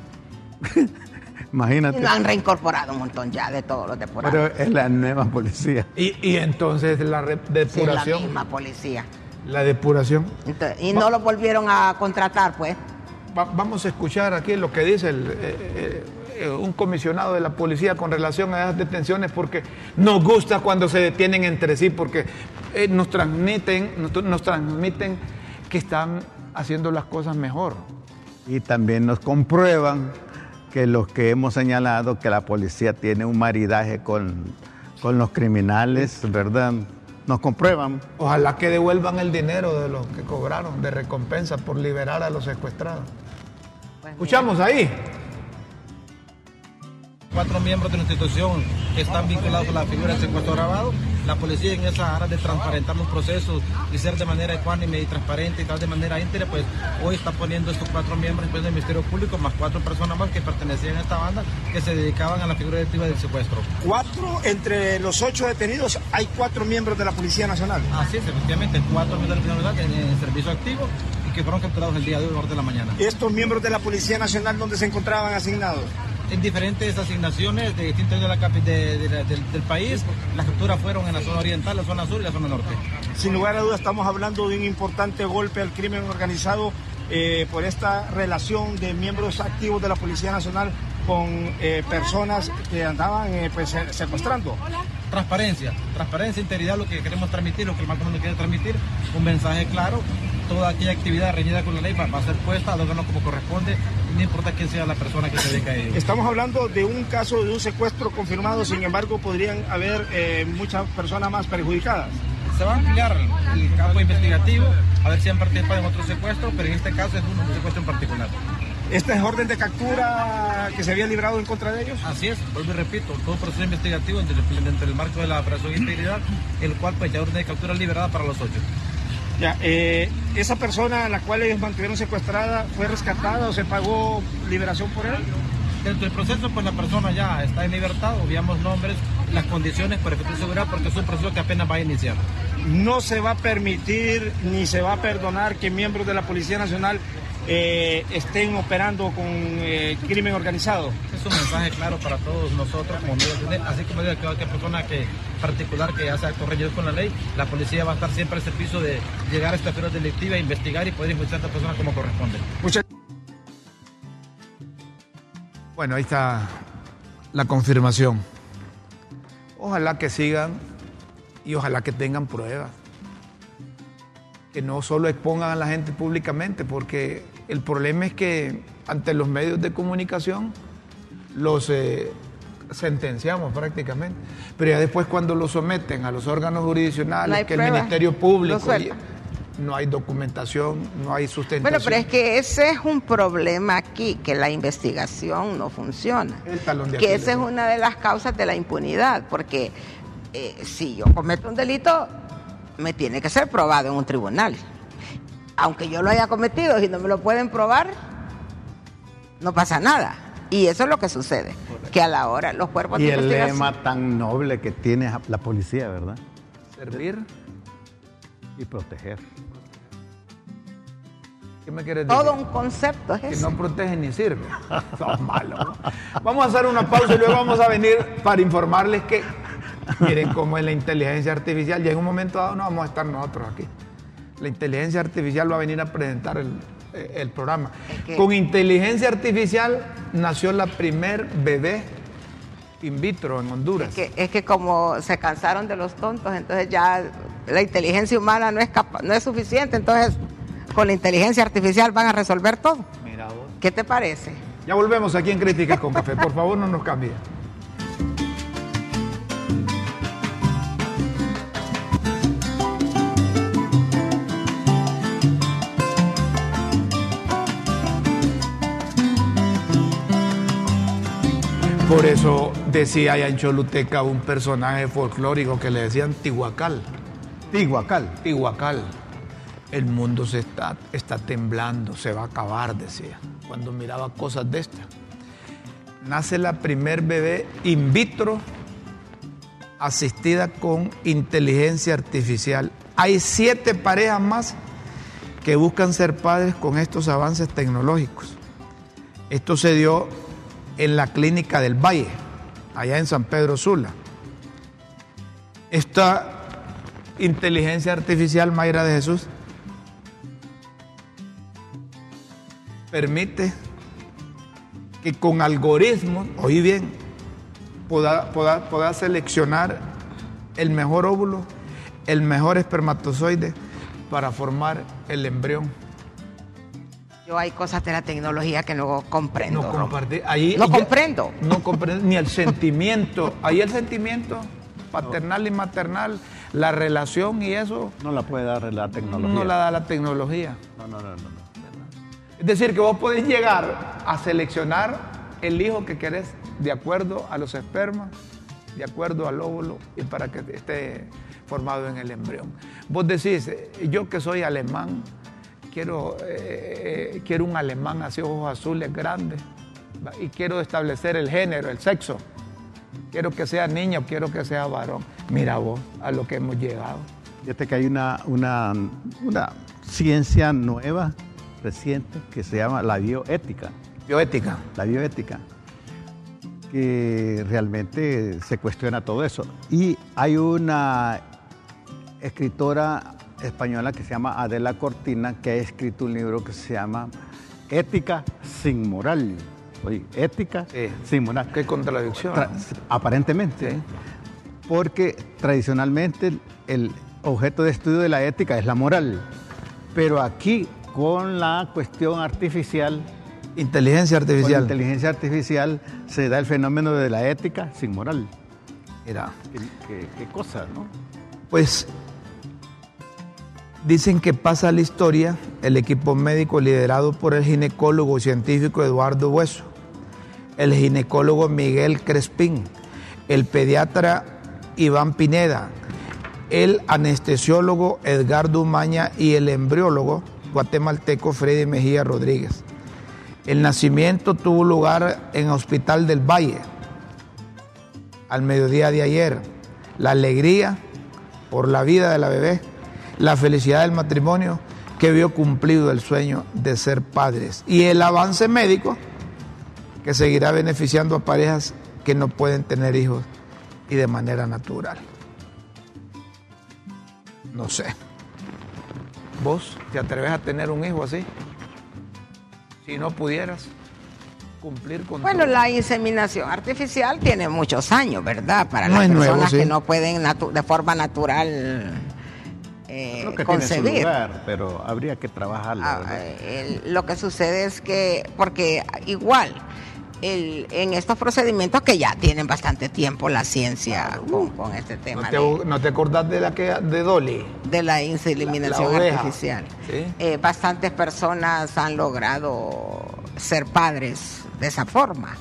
Imagínate. Y lo han reincorporado un montón ya de todos los depurados. Pero es la nueva policía. Y, y entonces la re- depuración. Sí, es la misma policía. La depuración. Entonces, y no Va- lo volvieron a contratar, pues. Va- vamos a escuchar aquí lo que dice el, eh, eh, un comisionado de la policía con relación a esas detenciones, porque nos gusta cuando se detienen entre sí, porque eh, nos transmiten, nos, nos transmiten que están haciendo las cosas mejor. Y también nos comprueban que los que hemos señalado que la policía tiene un maridaje con, con los criminales, ¿verdad? Nos comprueban. Ojalá que devuelvan el dinero de los que cobraron de recompensa por liberar a los secuestrados. Pues escuchamos ahí. Cuatro miembros de la institución que están vinculados a la figura del secuestro agravado. La policía, en esa área de transparentar los procesos y ser de manera ecuánime y transparente y tal de manera íntegra, pues hoy está poniendo estos cuatro miembros pues, del Ministerio Público, más cuatro personas más que pertenecían a esta banda, que se dedicaban a la figura delictiva del secuestro. Cuatro, entre los ocho detenidos, hay cuatro miembros de la Policía Nacional. Así es, efectivamente, cuatro miembros de la Policía Nacional en, en servicio activo y que fueron capturados el día de hoy, a las de la mañana. ¿Estos miembros de la Policía Nacional dónde se encontraban asignados? En diferentes asignaciones de distintos de la capi de, de, de, del, del país. Las capturas fueron en la zona oriental, la zona sur y la zona norte. Sin lugar a dudas estamos hablando de un importante golpe al crimen organizado eh, por esta relación de miembros activos de la Policía Nacional con eh, personas que andaban eh, pues, secuestrando. Transparencia, transparencia, integridad, lo que queremos transmitir, lo que el Banco Mundo quiere transmitir, un mensaje claro. Toda aquella actividad reñida con la ley va, va a ser puesta al órgano como corresponde, no importa quién sea la persona que se dedica a ello. Estamos hablando de un caso de un secuestro confirmado, sin embargo podrían haber eh, muchas personas más perjudicadas. Se va a ampliar el campo investigativo, a ver si han participado en otro secuestro, pero en este caso es un secuestro en particular. ¿Esta es orden de captura que se había librado en contra de ellos? Así es, vuelvo y repito, todo proceso investigativo dentro, dentro del marco de la operación de integridad, el cual pues ya orden de captura liberada para los ocho. Ya, eh, esa persona a la cual ellos mantuvieron secuestrada, ¿fue rescatada o se pagó liberación por él? Dentro del proceso, pues la persona ya está en libertad, obviamos nombres, las condiciones para efectuar seguridad, porque es un proceso que apenas va a iniciar. No se va a permitir ni se va a perdonar que miembros de la Policía Nacional eh, estén operando con eh, crimen organizado. Es un mensaje claro para todos nosotros, como medios, así como de cualquier persona que particular que hace actos reñidos con la ley, la policía va a estar siempre al servicio de llegar a esta figura delictiva, investigar y poder enjuiciar a esta persona como corresponde. Muchas Bueno, ahí está la confirmación. Ojalá que sigan y ojalá que tengan pruebas. que no solo expongan a la gente públicamente, porque el problema es que ante los medios de comunicación los eh, sentenciamos prácticamente, pero ya después cuando los someten a los órganos jurisdiccionales, no hay que prueba, el Ministerio Público, y, no hay documentación, no hay sustentación. Bueno, pero es que ese es un problema aquí, que la investigación no funciona, el talón de que Aquiles. esa es una de las causas de la impunidad, porque eh, si yo cometo un delito, me tiene que ser probado en un tribunal. Aunque yo lo haya cometido, si no me lo pueden probar, no pasa nada. Y eso es lo que sucede, que a la hora los cuerpos y de el investigación... lema tan noble que tiene la policía, ¿verdad? Servir y proteger. ¿Qué me quieres decir? Todo un concepto es que eso. no protege ni sirve. Son malos. Vamos a hacer una pausa y luego vamos a venir para informarles que, miren cómo es la inteligencia artificial, y en un momento dado no vamos a estar nosotros aquí. La inteligencia artificial va a venir a presentar el, el programa. Es que... Con inteligencia artificial nació la primer bebé in vitro en Honduras. Es que, es que como se cansaron de los tontos, entonces ya la inteligencia humana no es, capa, no es suficiente, entonces con la inteligencia artificial van a resolver todo. Mira vos. ¿Qué te parece? Ya volvemos aquí en Críticas con Café. Por favor, no nos cambien. Por eso decía allá en Choluteca un personaje folclórico que le decían Tihuacal. Tihuacal. Tihuacal. El mundo se está, está temblando, se va a acabar, decía, cuando miraba cosas de estas. Nace la primer bebé in vitro asistida con inteligencia artificial. Hay siete parejas más que buscan ser padres con estos avances tecnológicos. Esto se dio en la Clínica del Valle, allá en San Pedro Sula. Esta inteligencia artificial, Mayra de Jesús, permite que con algoritmos, oí bien, pueda, pueda, pueda seleccionar el mejor óvulo, el mejor espermatozoide para formar el embrión. Yo hay cosas de la tecnología que no comprendo. No, compartí, ahí, no ya, comprendo. No comprendo ni el sentimiento. Ahí el sentimiento paternal y maternal, la relación y eso. No la puede dar la tecnología. No la da la tecnología. No, no, no, no. no. Es decir, que vos podés llegar a seleccionar el hijo que querés de acuerdo a los espermas, de acuerdo al óvulo y para que esté formado en el embrión. Vos decís, yo que soy alemán, quiero, eh, quiero un alemán así, ojos azules grandes, y quiero establecer el género, el sexo. Quiero que sea niña o quiero que sea varón. Mira vos a lo que hemos llegado. Fíjate que hay una, una, una ciencia nueva, reciente, que se llama la bioética. Bioética. La bioética, que realmente se cuestiona todo eso. Y hay una escritora española que se llama Adela Cortina, que ha escrito un libro que se llama Ética sin moral. Oye, ética sí. sin moral. Qué contradicción. Tra- aparentemente. Sí. Porque tradicionalmente el objeto de estudio de la ética es la moral. Pero aquí, con la cuestión artificial, inteligencia artificial. Con inteligencia artificial se da el fenómeno de la ética sin moral. Mira. ¿Qué, qué, qué cosa, no? Pues dicen que pasa a la historia el equipo médico liderado por el ginecólogo científico Eduardo Bueso, el ginecólogo Miguel Crespín, el pediatra Iván Pineda, el anestesiólogo Edgardo Umaña y el embriólogo guatemalteco Freddy Mejía Rodríguez. El nacimiento tuvo lugar en Hospital del Valle al mediodía de ayer. La alegría por la vida de la bebé, la felicidad del matrimonio que vio cumplido el sueño de ser padres y el avance médico que seguirá beneficiando a parejas que no pueden tener hijos y de manera natural. No sé. ¿Vos te atreves a tener un hijo así? Si no pudieras cumplir con Bueno, tu... la inseminación artificial tiene muchos años, ¿verdad? Para no las es personas nuevo, sí. que no pueden natu- de forma natural eh, Creo que concebir. tiene su lugar, pero habría que trabajarlo. Ah, el, lo que sucede es que, porque igual, el, en estos procedimientos que ya tienen bastante tiempo la ciencia con, con este tema. ¿No te, de, ¿no te acordás de la que de Dolly? De la inseminación La- la oveja. artificial. ¿Sí? Eh, bastantes personas han logrado ser padres de esa forma.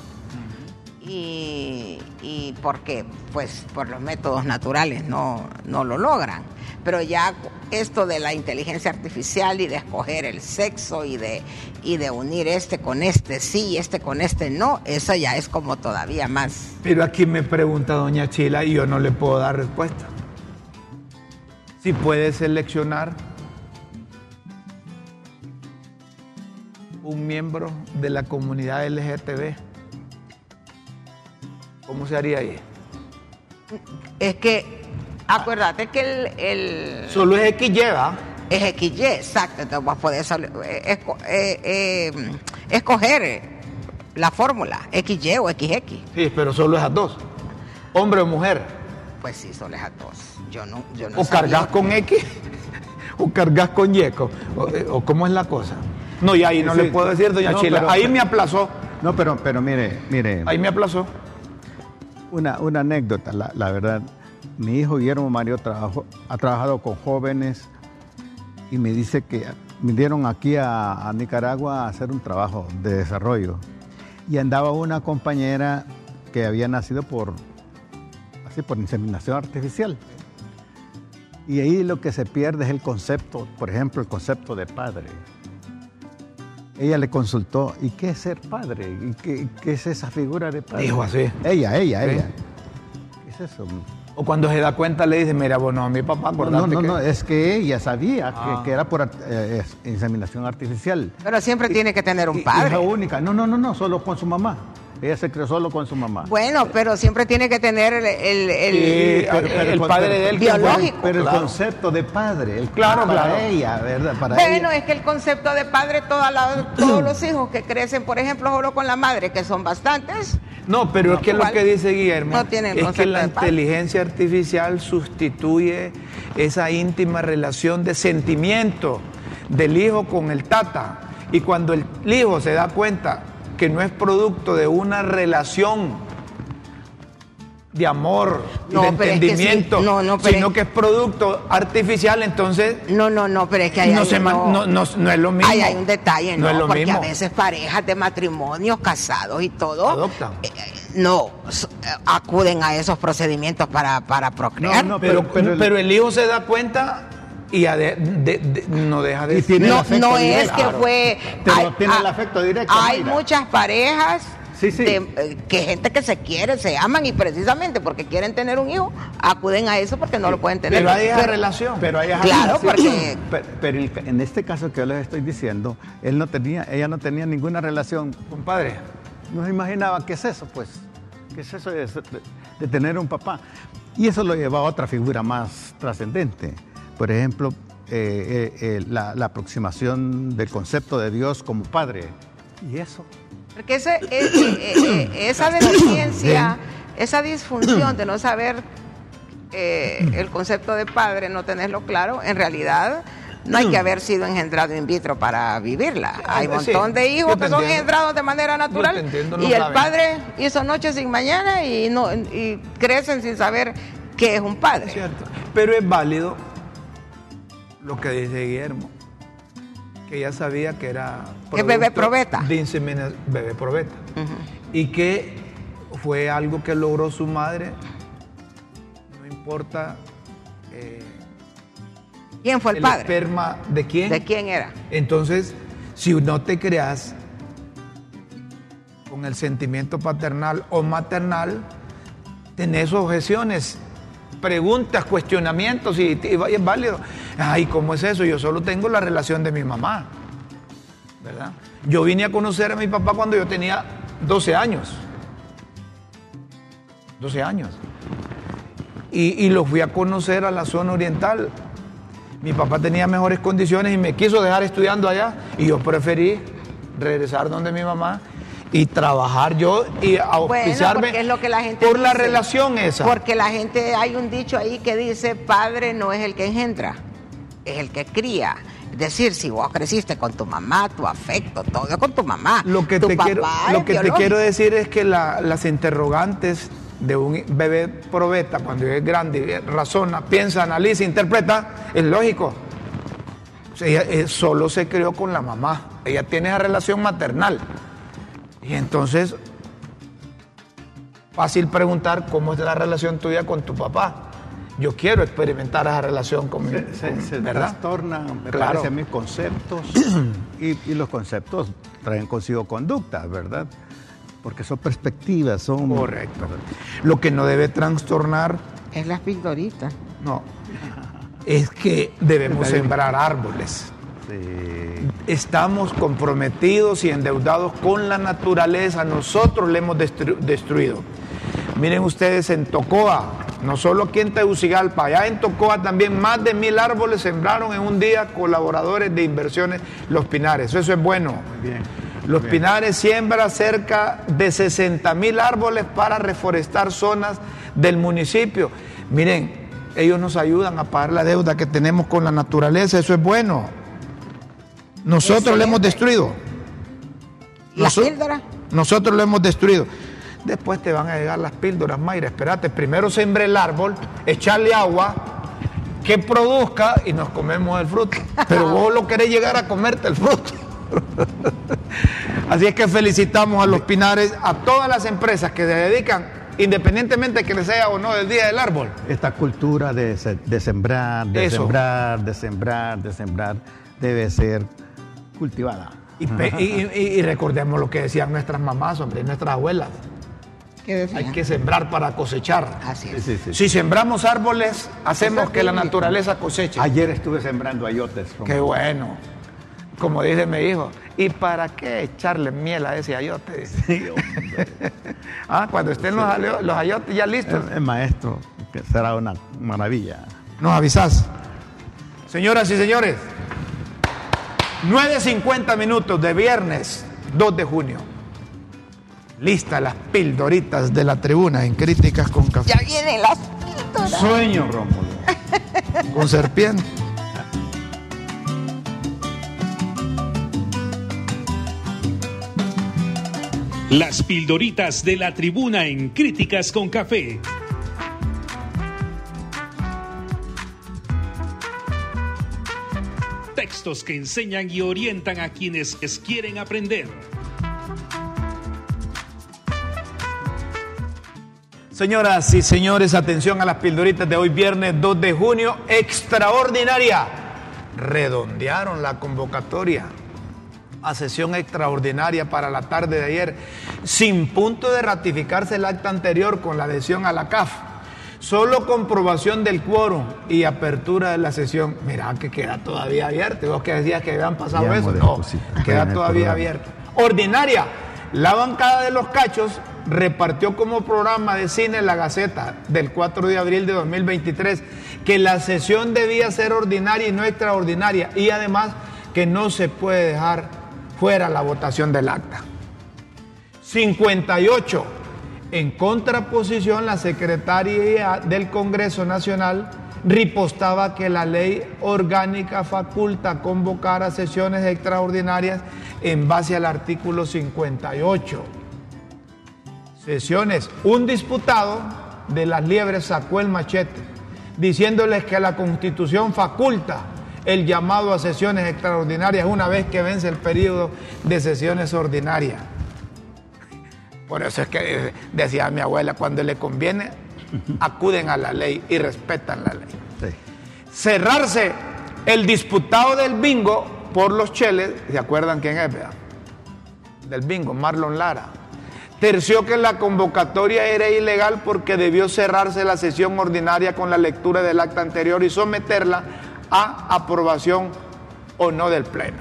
Y, y porque pues por los métodos naturales no, no lo logran, pero ya esto de la inteligencia artificial y de escoger el sexo y de, y de unir este con este sí, este con este no, eso ya es como todavía más. Pero aquí me pregunta doña Chila y yo no le puedo dar respuesta. Si puede seleccionar un miembro de la comunidad L G T B, ¿cómo se haría ahí? Es que acuérdate que el, el Solo es X lleva. es X Y, exacto, entonces vos podés eh, esco- eh, eh, escoger la fórmula X Y o X X. Sí, pero solo es a dos. Hombre o mujer. Pues sí, solo es a dos. Yo no, yo no O sabía. cargas con X o cargas con Y. O, o cómo es la cosa. No, y ahí no Sí, le sí. puedo decir, doña No, Chila. pero- ahí me aplazó. No, pero, pero mire, mire, Ahí me aplazó. una, una anécdota, la, la verdad. Mi hijo Guillermo Mario trabajó, ha trabajado con jóvenes y me dice que vinieron aquí a, a Nicaragua a hacer un trabajo de desarrollo. Y andaba una compañera que había nacido por, así, por inseminación artificial. Y ahí lo que se pierde es el concepto, por ejemplo, el concepto de padre. Ella le consultó, ¿y qué es ser padre? ¿Y qué, qué es esa figura de padre? Dijo así. Ella, ella, Sí. ella. ¿Qué es eso? O cuando se da cuenta le dice, mira, bueno, a mi papá, No, acordate no, no, que... no, es que ella sabía Ah. que, que era por eh, es- inseminación artificial. Pero siempre tiene que tener un Y- padre. Hija única. No, no, no, no, solo con su mamá. Ella se crió solo con su mamá. Bueno, pero siempre tiene que tener el, el, el- Sí, Pero- pero el con- padre pero- de él. que biológico. fue- Pero el claro. concepto de padre, el Claro, para claro. ella, ¿verdad? Para Bueno, ella. es que el concepto de padre, toda la- todos los hijos que crecen, por ejemplo, solo con la madre, que son bastantes, No, pero es que igual lo que dice Guillermo no tienen es que concepto la de padre. inteligencia artificial sustituye esa íntima relación de sentimiento del hijo con el tata. Y cuando el hijo se da cuenta que no es producto de una relación de amor y No, de pero es que sí. entendimiento, No, no, pero sino es- que es producto artificial, entonces no, no, no, pero es que ahí no, hay, se man- no, no, no, no es lo mismo. ahí hay un detalle, no ¿no? es lo Porque mismo. a veces parejas de matrimonios, casados y todo, Adoptan. eh, eh, no, s- eh, acuden a esos procedimientos para, para procrear. No, no, pero, pero- pero, pero- el hijo se da cuenta y ade- de- de- no deja de Y tiene el No, afecto no es directo. que fue. Pero tiene el afecto directo, Hay Mayra. muchas parejas. Sí, sí. de, eh, que gente que se quiere, se aman y precisamente porque quieren tener un hijo, acuden a eso porque no lo pueden tener. Pero hay esa relación. Pero hay Claro, sí. porque- Pero, pero el- en este caso que yo les estoy diciendo, él no tenía, ella no tenía ninguna relación. Compadre, No se imaginaba qué es eso, pues. ¿Qué es eso de, de- de tener un papá? Y eso lo lleva a otra figura más trascendente. Por ejemplo, eh, eh, eh, la, la aproximación del concepto de Dios como padre. ¿Y eso? Porque ese, eh, eh, eh, esa deficiencia, esa disfunción de no saber eh, el concepto de padre, no tenerlo claro, en realidad no hay que haber sido engendrado in vitro para vivirla. Hay un Sí, montón de yo hijos te que son entiendo. engendrados de manera natural Yo te entiendo, no y el saben. padre hizo noche sin mañana y, no, y crecen sin saber qué es un es padre. cierto. Pero es válido lo que dice Guillermo, que ella sabía que era Que bebé producto probeta. de insemina- bebé probeta. Ujú. Y que fue algo que logró su madre, no importa eh, ¿Quién fue el, el padre? esperma de quién. ¿De quién era? Entonces, si no te creas con el sentimiento paternal o maternal, tenés objeciones, preguntas, cuestionamientos y, y es válido. Ay, ¿cómo es eso? Yo solo tengo la relación de mi mamá, ¿verdad? Yo vine a conocer a mi papá cuando yo tenía doce años. doce años. Y, y lo fui a conocer a la zona oriental. Mi papá tenía mejores condiciones y me quiso dejar estudiando allá y yo preferí regresar donde mi mamá y trabajar yo y auspiciarme porque es lo que la gente por la dice. relación esa. Porque la gente, hay un dicho ahí que dice, padre no es el que engendra. es el que cría. Es decir, si vos creciste con tu mamá, tu afecto, todo con tu mamá. Lo que tu te, papá quiero, lo que te quiero decir es que la, las interrogantes de un bebé probeta, cuando es grande, razona, piensa, analiza, interpreta, es lógico. O sea, ella eh, solo se crió con la mamá. Ella tiene esa relación maternal. Y entonces, fácil preguntar cómo es la relación tuya con tu papá. Yo quiero experimentar esa relación con mi Se, se, con, se ¿verdad? trastornan, me Claro. parece a mí, conceptos y, y los conceptos traen consigo conductas, ¿verdad? Porque son perspectivas, son... Correcto. Lo que no debe trastornar, Es las pildoritas. no, es que debemos sembrar árboles. Sí. Estamos comprometidos y endeudados con la naturaleza. Nosotros le hemos destru- destruido. Miren ustedes en Tocoa, no solo aquí en Tegucigalpa, allá en Tocoa también más de mil árboles sembraron en un día colaboradores de inversiones Los Pinares. Eso es bueno. Muy bien. Los Muy bien. Pinares siembra cerca de sesenta mil árboles para reforestar zonas del municipio. Miren, ellos nos ayudan a pagar la deuda que tenemos con la naturaleza. Eso es bueno. Nosotros lo hemos destruido. ¿La Noso- píldora? Nosotros lo hemos destruido. Después te van a llegar las píldoras, Mayra. Espérate, primero sembré el árbol, echarle agua, que produzca y nos comemos el fruto. Pero vos lo querés llegar a comerte el fruto. Así es que felicitamos a Los Pinares, a todas las empresas que se dedican, independientemente que les sea o no el día del árbol. Esta cultura de, se- de sembrar, de Eso. sembrar, de sembrar, de sembrar, debe ser cultivada. Y, pe- y- y- y recordemos lo que decían nuestras mamás, hombre, nuestras abuelas. ¿Qué decía? Hay que sembrar para cosechar. Así Sí, es. sí, sí. Si sembramos árboles, hacemos Eso es que la bíblico. naturaleza coseche. Ayer estuve sembrando ayotes. Romulo. Qué bueno. Como dice mi hijo, ¿y para qué echarle miel a ese ayote? Sí, hombre. Ah, cuando estén los, aleo- los ayotes ya listos, El, el maestro, que será una maravilla. nos avisás. Señoras y señores, nueve cincuenta minutos de viernes dos de junio. Listas las pildoritas de la tribuna en Críticas con Café. Ya vienen las píldoras. Sueño, Rómulo. Con serpiente. Las pildoritas de la tribuna en Críticas con Café. Textos que enseñan y orientan a quienes les quieren aprender. Señoras y señores, atención a las pildoritas de hoy viernes dos de junio, extraordinaria. Redondearon la convocatoria a sesión extraordinaria para la tarde de ayer, sin punto de ratificarse el acta anterior con la adhesión a la C A F. Solo comprobación del quórum y apertura de la sesión. Mirá que queda todavía abierto. Vos que decías que habían pasado Ya, eso. Modesto, No, sí. queda En el todavía programa. abierto. Ordinaria. La bancada de los cachos repartió como programa de cine La Gaceta del cuatro de abril de dos mil veintitrés que la sesión debía ser ordinaria y no extraordinaria, y además que no se puede dejar fuera la votación del acta. cincuenta y ocho. En contraposición, la secretaria del Congreso Nacional ripostaba que la ley orgánica faculta convocar a sesiones extraordinarias en base al artículo cincuenta y ocho. Sesiones. Un diputado de Las Liebres sacó el machete diciéndoles que la Constitución faculta el llamado a sesiones extraordinarias una vez que vence el periodo de sesiones ordinarias. Por eso es que eh, decía mi abuela, cuando le conviene, acuden a la ley y respetan la ley. Sí. Cerrarse el disputado del bingo por los cheles, ¿se acuerdan quién es, verdad? Del bingo, Marlon Lara. Terció que la convocatoria era ilegal porque debió cerrarse la sesión ordinaria con la lectura del acta anterior y someterla a aprobación o no del Pleno.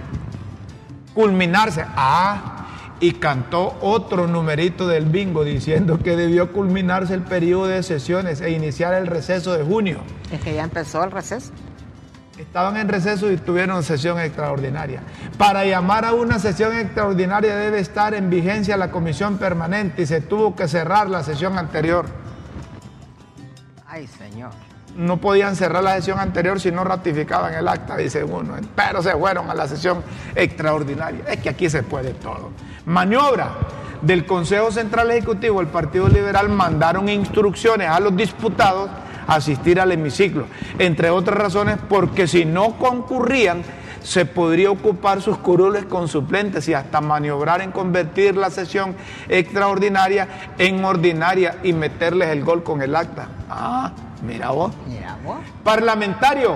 Culminarse. Ah, y cantó otro numerito del bingo diciendo que debió culminarse el periodo de sesiones e iniciar el receso de junio. Es que ya empezó el receso. Estaban en receso y tuvieron sesión extraordinaria. Para llamar a una sesión extraordinaria debe estar en vigencia la comisión permanente y se tuvo que cerrar la sesión anterior. Ay, señor. no podían cerrar la sesión anterior si no ratificaban el acta, dice uno, pero se fueron a la sesión extraordinaria. Es que aquí se puede todo. Maniobra del Consejo Central Ejecutivo del Partido Liberal, mandaron instrucciones a los diputados a asistir al hemiciclo, entre otras razones porque si no concurrían se podría ocupar sus curules con suplentes y hasta maniobrar en convertir la sesión extraordinaria en ordinaria y meterles el gol con el acta. Ah, mira vos. Mira vos. Parlamentario.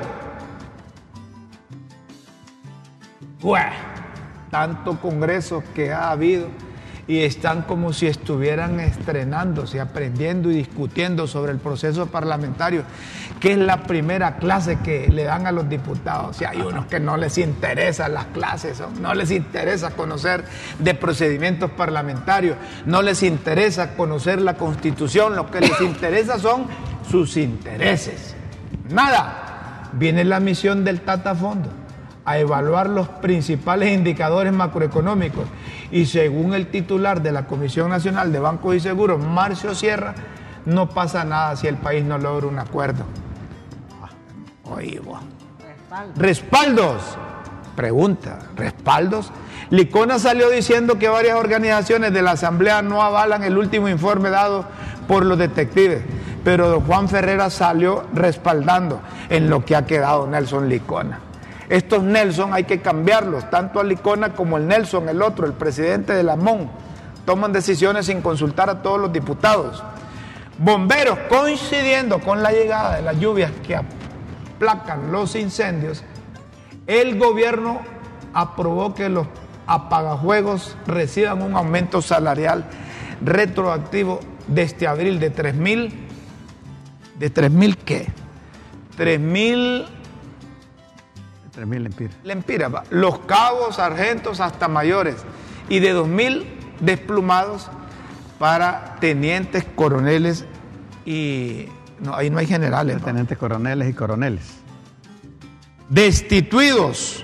Ué, tanto congreso que ha habido y están como si estuvieran estrenándose, aprendiendo y discutiendo sobre el proceso parlamentario, que es la primera clase que le dan a los diputados. Y hay unos que no les interesan las clases, no les interesa conocer de procedimientos parlamentarios, no les interesa conocer la Constitución, lo que les interesa son sus intereses. Nada. Viene la misión del Tata Fondo a evaluar los principales indicadores macroeconómicos y según el titular de la Comisión Nacional de Bancos y Seguros, Marcio Sierra, no pasa nada si el país no logra un acuerdo. Oye, Respaldos. Respaldos. Pregunta, ¿respaldos? Licona salió diciendo que varias organizaciones de la Asamblea no avalan el último informe dado por los detectives, pero don Juan Ferreira salió respaldando en lo que ha quedado Nelson Licona. Estos Nelson hay que cambiarlos, tanto a Licona como el Nelson, el otro, el presidente de la M O N. Toman decisiones sin consultar a todos los diputados. Bomberos, coincidiendo con la llegada de las lluvias que aplacan los incendios, el gobierno aprobó que los apagafuegos reciban un aumento salarial retroactivo desde abril de tres mil, ¿de tres mil qué? tres mil... tres mil lempiras. Lempiras, los cabos, sargentos hasta mayores, y de dos mil desplumados para tenientes, coroneles y... No, ahí no hay generales. ¿no? Tenientes, coroneles y coroneles. Destituidos.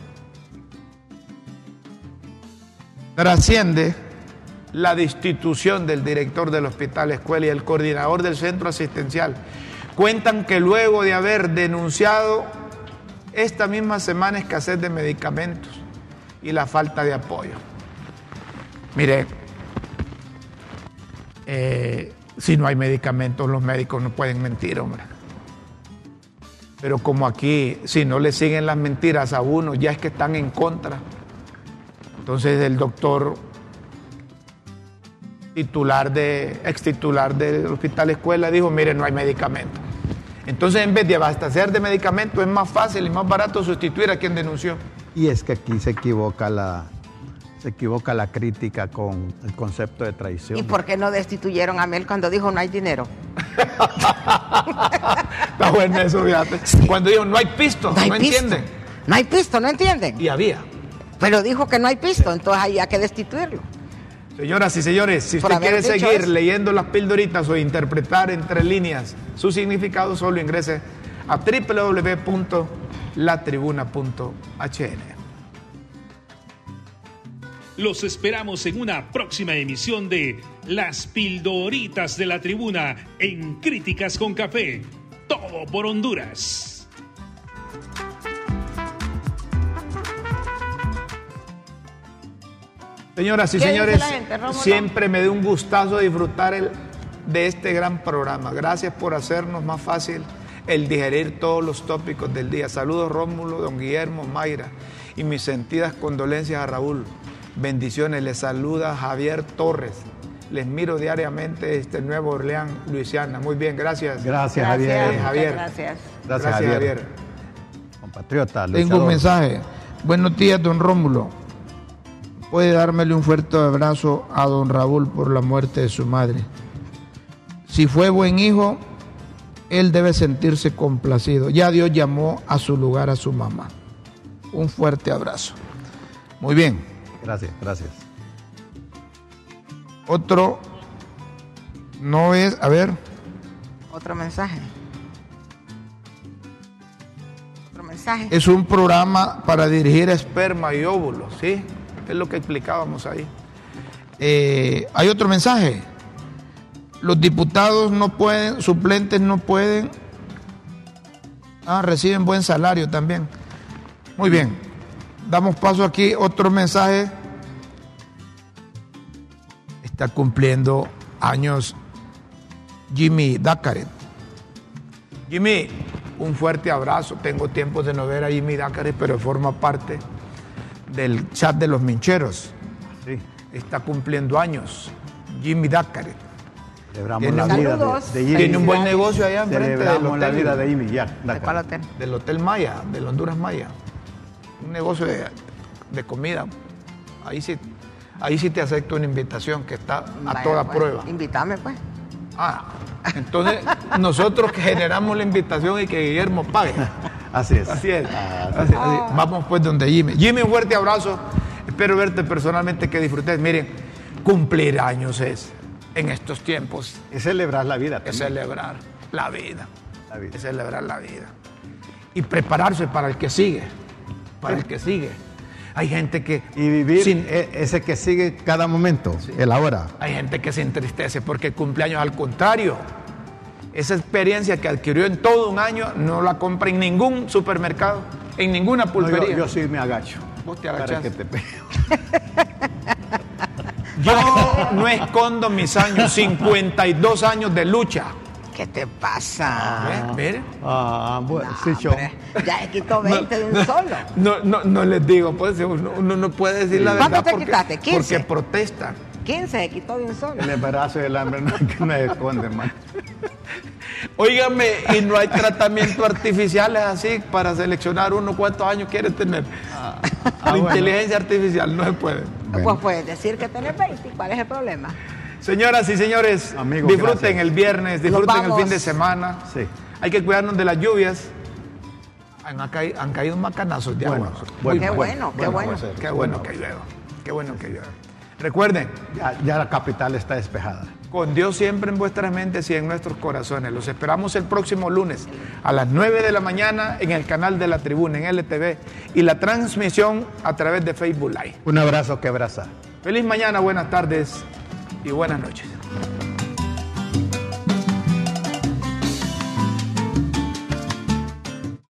Trasciende la destitución del director del Hospital Escuela y el coordinador del centro asistencial. Cuentan que luego de haber denunciado esta misma semana escasez de medicamentos y la falta de apoyo. Mire, eh, si no hay medicamentos, los médicos no pueden mentir, hombre. Pero como aquí, si no le siguen las mentiras a uno, ya es que están en contra. Entonces el doctor titular de, ex titular del Hospital Escuela dijo, mire, no hay medicamentos. Entonces, en vez de abastecer de medicamentos, es más fácil y más barato sustituir a quien denunció. Y es que aquí se equivoca la, se equivoca la crítica con el concepto de traición. ¿Y por qué no destituyeron a Mel cuando dijo no hay dinero? Está bueno eso, fíjate. Sí. Cuando dijo no hay pisto, no, hay no pisto. entienden. No hay pisto, no entienden. Y había. Pero dijo que no hay pisto, entonces ahí hay que destituirlo. Señoras y señores, si usted quiere seguir eso. leyendo las pildoritas o interpretar entre líneas su significado, solo ingrese a doble u doble u doble u punto la tribuna punto h n. Los esperamos en una próxima emisión de Las Pildoritas de la Tribuna en Críticas con Café. Todo por Honduras. Señoras y señores, gente, siempre me da un gustazo disfrutar el, de este gran programa. Gracias por hacernos más fácil el digerir todos los tópicos del día. Saludos Rómulo, don Guillermo, Mayra y mis sentidas condolencias a Raúl. Bendiciones, les saluda Javier Torres. Les miro diariamente desde Nueva Orleans, Luisiana. Muy bien, gracias. Gracias, Javier. Gracias, Javier. Gracias. Gracias, Javier. Javier. Compatriota, luchador. Tengo un mensaje. Buenos días, don Rómulo. Puede dármele un fuerte abrazo a don Raúl por la muerte de su madre. Si fue buen hijo, él debe sentirse complacido. Ya Dios llamó a su lugar a su mamá. Un fuerte abrazo. Muy bien. Gracias, gracias. Otro no es, a ver. Otro mensaje. Otro mensaje. Es un programa para dirigir esperma y óvulos, ¿sí? Es lo que explicábamos ahí. Eh, hay otro mensaje. Los diputados no pueden, suplentes no pueden Ah, reciben buen salario también. Muy bien. Damos paso aquí, otro mensaje. Está cumpliendo años Jimmy Dacaret. Jimmy, un fuerte abrazo. Tengo tiempo de no ver a Jimmy Dacaret, pero forma parte del chat de los mincheros. Sí. Está cumpliendo años Jimmy Dacaret. Celebramos la vida de, de Jimmy. Tiene un buen negocio allá enfrente del Celebramos la hotel, vida de Jimmy ya. ¿De cuál hotel? del Hotel Maya, del Honduras Maya. Un negocio de, de comida. Ahí sí, ahí sí te acepto una invitación que está a Vaya, toda pues, prueba. Invítame, pues. Ah, entonces nosotros que generamos la invitación y que Guillermo pague. Así es. Así es. Ah, Así- así. Vamos pues donde Jimmy. Jimmy, un fuerte abrazo. Espero verte personalmente, que disfrutes. Miren, cumplir años es, en estos tiempos, Es celebrar la vida es también. celebrar la vida. La vida. Es celebrar la vida. Y prepararse para el que sigue. Para el que sigue. Hay gente que... Y vivir sin- e- ese que sigue cada momento, el ahora. Hay gente que se entristece porque el cumpleaños, al contrario, esa experiencia que adquirió en todo un año no la compra en ningún supermercado, en ninguna No, pulpería. yo, yo sí me agacho. Vos te Para agachás. que te pegue. Yo no escondo mis años, cincuenta y dos años de lucha. ¿Qué te pasa? ¿Ve? Mire. Ah, bueno, No, sí, yo. hombre, ya se quitó veinte de un solo. No, no, no les digo, pues uno, uno no puede decir la ¿Cuánto verdad te porque, quitaste? ¿quince? porque protestan. quince se quitó de un solo. El embarazo y el hambre no, que no esconde, hermano. Óigame, y no hay tratamientos artificiales así para seleccionar uno cuántos años quiere tener. Ah, La bueno. inteligencia artificial no se puede. Bueno. Pues puedes decir que tenés veinte. ¿Cuál es el problema? Señoras y señores, Amigos, disfruten gracias. el viernes, disfruten el vamos. fin de semana. Sí. Hay que cuidarnos de las lluvias. Han, caído, han caído macanazos de Bueno, agua. bueno, Qué Muy bueno, qué bueno. aguacero. Qué bueno que llueva. Qué bueno que llueva. Recuerden, Ya, ya la capital está despejada. con Dios siempre en vuestras mentes y en nuestros corazones. Los esperamos el próximo lunes a las nueve de la mañana en el canal de La Tribuna, en L T V, y la transmisión a través de Facebook Live. Un abrazo que abraza. Feliz mañana, buenas tardes y buenas noches.